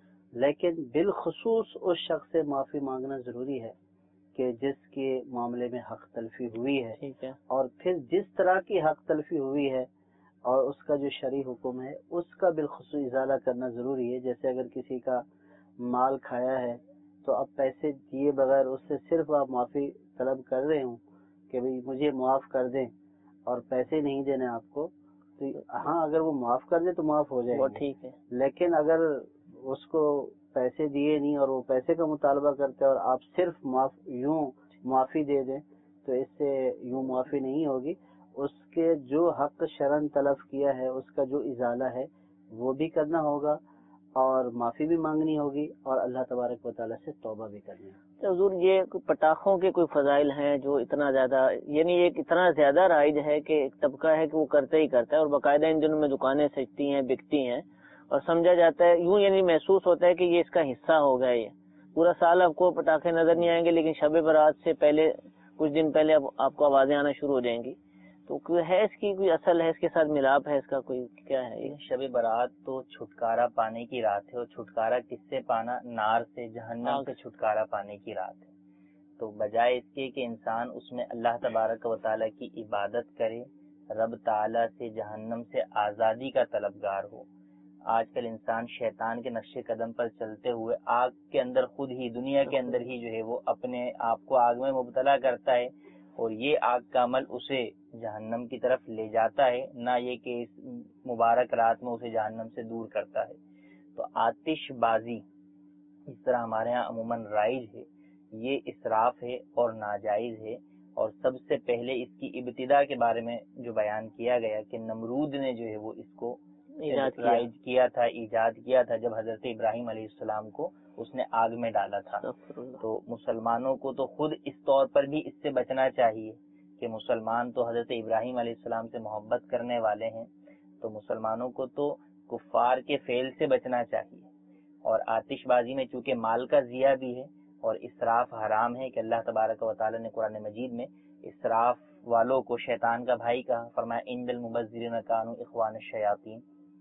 Speaker 4: لیکن بالخصوص اس شخص سے معافی مانگنا ضروری ہے کہ جس کے معاملے میں حق تلفی ہوئی ہے.
Speaker 2: ٹھیک ہے.
Speaker 4: اور پھر جس طرح کی حق تلفی ہوئی ہے اور اس کا جو شرعی حکم ہے اس کا بالخصوص ازالہ کرنا ضروری ہے. جیسے اگر کسی کا مال کھایا ہے تو اب پیسے دیے بغیر اس سے صرف آپ معافی طلب کر رہے ہوں کہ بھئی مجھے معاف کر دیں اور پیسے نہیں دینے آپ کو، تو ہاں اگر وہ معاف کر دے تو معاف ہو جائے
Speaker 2: وہ
Speaker 4: گا.
Speaker 2: ٹھیک ہے.
Speaker 4: لیکن اگر اس کو پیسے دیے نہیں اور وہ پیسے کا مطالبہ کرتے اور آپ صرف معاف یوں معافی دے دیں تو اس سے یوں معافی نہیں ہوگی. اس کے جو حق شرعن طلب کیا ہے اس کا جو ازالہ ہے وہ بھی کرنا ہوگا اور معافی بھی مانگنی ہوگی اور اللہ تبارک و تعالیٰ سے توبہ بھی کرنی ہوگی.
Speaker 2: حضور یہ پٹاخوں کے کوئی فضائل ہیں جو اتنا زیادہ یعنی ایک اتنا زیادہ رائج ہے کہ ایک طبقہ ہے کہ وہ کرتا ہی کرتا ہے اور باقاعدہ ان دنوں میں دکانیں سجتی ہیں بکتی ہیں اور سمجھا جاتا ہے یوں یعنی محسوس ہوتا ہے کہ یہ اس کا حصہ ہو گیا. یہ پورا سال آپ کو پٹاخے نظر نہیں آئیں گے لیکن شب برات سے پہلے کچھ دن پہلے آپ کو آوازیں آنا شروع ہو جائیں گی. تو ہے اس کی کوئی اصل ہے، اس کے ساتھ ملاپ ہے اس کا کوئی کیا ہے؟ یہ
Speaker 3: شب برات تو چھٹکارا پانے کی رات ہے اور چھٹکارا کس سے پانا؟ نار سے، جہنم سے چھٹکارا پانے کی رات ہے. تو بجائے اس کے کہ انسان اس میں اللہ تبارک و تعالیٰ کی عبادت کرے، رب تعالیٰ سے جہنم سے آزادی کا طلبگار ہو، آج کل انسان شیطان کے نقش قدم پر چلتے ہوئے آگ کے اندر خود ہی دنیا کے اندر ہی جو ہے وہ اپنے آپ کو آگ میں مبتلا کرتا ہے اور یہ آگ کا عمل اسے جہنم کی طرف لے جاتا ہے، نہ یہ کہ اس مبارک رات میں اسے جہنم سے دور کرتا ہے. تو آتش بازی اس طرح ہمارے ہاں عموماً رائج ہے، یہ اسراف ہے اور ناجائز ہے. اور سب سے پہلے اس کی ابتدا کے بارے میں جو بیان کیا گیا کہ نمرود نے جو ہے وہ اس کو رائج کیا تھا، ایجاد کیا تھا جب حضرت ابراہیم علیہ السلام کو اس نے آگ میں ڈالا تھا. تو مسلمانوں کو تو خود اس طور پر بھی اس سے بچنا چاہیے کہ مسلمان تو حضرت ابراہیم علیہ السلام سے محبت کرنے والے ہیں، تو مسلمانوں کو تو کفار کے فعل سے بچنا چاہیے. اور آتش بازی میں چونکہ مال کا ضیاع بھی ہے اور اسراف حرام ہے کہ اللہ تبارک و تعالی نے قرآن مجید میں اسراف والوں کو شیطان کا بھائی کہا، فرمایا ان المبذرین کانوا اخوان الشیاطین.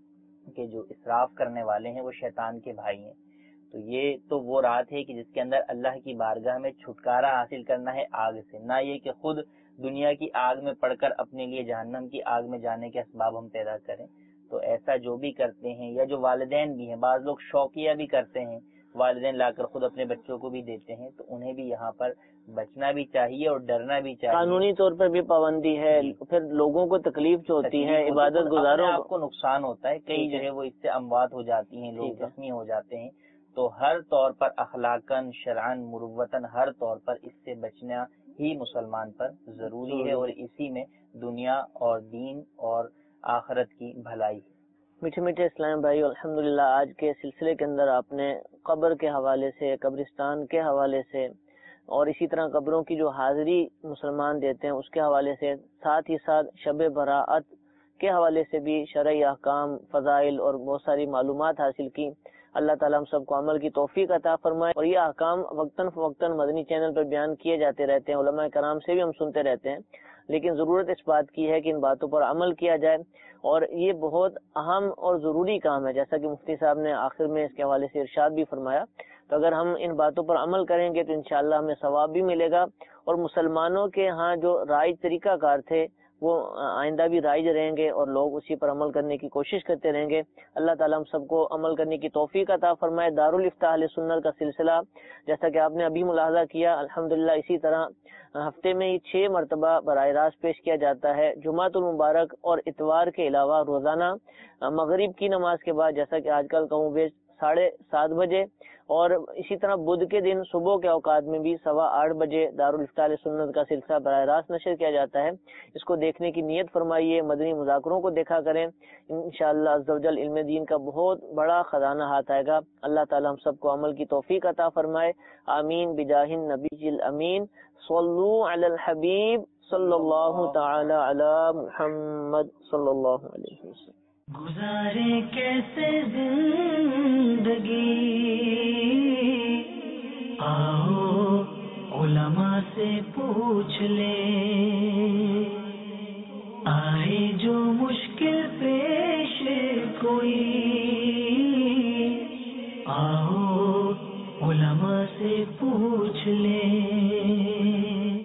Speaker 3: کہ جو اسراف کرنے والے ہیں وہ شیطان کے بھائی ہیں. تو یہ تو وہ رات ہے کہ جس کے اندر اللہ کی بارگاہ میں چھٹکارا حاصل کرنا ہے آگ سے، نہ یہ کہ خود دنیا کی آگ میں پڑھ کر اپنے لیے جہنم کی آگ میں جانے کے اسباب ہم پیدا کریں. تو ایسا جو بھی کرتے ہیں، یا جو والدین بھی ہیں، بعض لوگ شوقیہ بھی کرتے ہیں، والدین لا کر خود اپنے بچوں کو بھی دیتے ہیں، تو انہیں بھی یہاں پر بچنا بھی چاہیے اور ڈرنا بھی چاہیے.
Speaker 2: قانونی طور پر بھی پابندی ہے، پھر لوگوں کو تکلیف جو ہوتی ہے عبادت گزاروں
Speaker 3: آپ کو نقصان ہوتا ہے، کئی جو ہے وہ اس سے اموات ہو جاتی ہیں، لوگ زخمی ہو جاتے ہیں. تو ہر طور پر اخلاقاً شرعاً مروتاً ہر طور پر اس سے بچنا ہی مسلمان پر ضروری ہے، اور اسی میں دنیا اور دین اور آخرت کی بھلائی.
Speaker 2: میٹھے میٹھے اسلام بھائی، الحمدللہ آج کے سلسلے کے اندر آپ نے قبر کے حوالے سے، قبرستان کے حوالے سے، اور اسی طرح قبروں کی جو حاضری مسلمان دیتے ہیں اس کے حوالے سے، ساتھ ہی ساتھ شب براءت کے حوالے سے بھی شرعی احکام، فضائل اور بہت ساری معلومات حاصل کی. اللہ تعالیٰ ہم سب کو عمل کی توفیق عطا فرمائے. اور یہ احکام وقتاً فوقتاً مدنی چینل پر بیان کیے جاتے رہتے ہیں، علماء کرام سے بھی ہم سنتے رہتے ہیں، لیکن ضرورت اس بات کی ہے کہ ان باتوں پر عمل کیا جائے. اور یہ بہت اہم اور ضروری کام ہے، جیسا کہ مفتی صاحب نے آخر میں اس کے حوالے سے ارشاد بھی فرمایا. تو اگر ہم ان باتوں پر عمل کریں گے تو انشاءاللہ ہمیں ثواب بھی ملے گا، اور مسلمانوں کے ہاں جو رائج طریقہ کار تھے وہ آئندہ بھی رائج رہیں گے، اور لوگ اسی پر عمل کرنے کی کوشش کرتے رہیں گے. اللہ تعالیٰ ہم سب کو عمل کرنے کی توفیق عطا فرمائے. دارالافتاء اہل سنت کا سلسلہ جیسا کہ آپ نے ابھی ملاحظہ کیا، الحمدللہ اسی طرح ہفتے میں ہی چھ مرتبہ براہ راست پیش کیا جاتا ہے. جمعۃ المبارک اور اتوار کے علاوہ روزانہ مغرب کی نماز کے بعد، جیسا کہ آج کل کہوں بیش ساڑھے سات بجے، اور اسی طرح بدھ کے دن صبح کے اوقات میں بھی سوا آٹھ بجے دارالافتاء اہل سنت کا سلسلہ براہ راست نشر کیا جاتا ہے. اس کو دیکھنے کی نیت فرمائیے، مدنی مذاکروں کو دیکھا کریں، انشاءاللہ عز و جل علم دین کا بہت بڑا خزانہ ہاتھ آئے گا. اللہ تعالی ہم سب کو عمل کی توفیق عطا فرمائے. آمین بجاہ النبی الامین. صلو علی الحبیب صلی اللہ تعالی علی محمد صلی اللہ علیہ وسلم.
Speaker 1: گزارے کیسے زندگی، آؤ علماء سے پوچھ لیں، آئے جو مشکل پیش کوئی، آؤ علماء سے پوچھ لیں.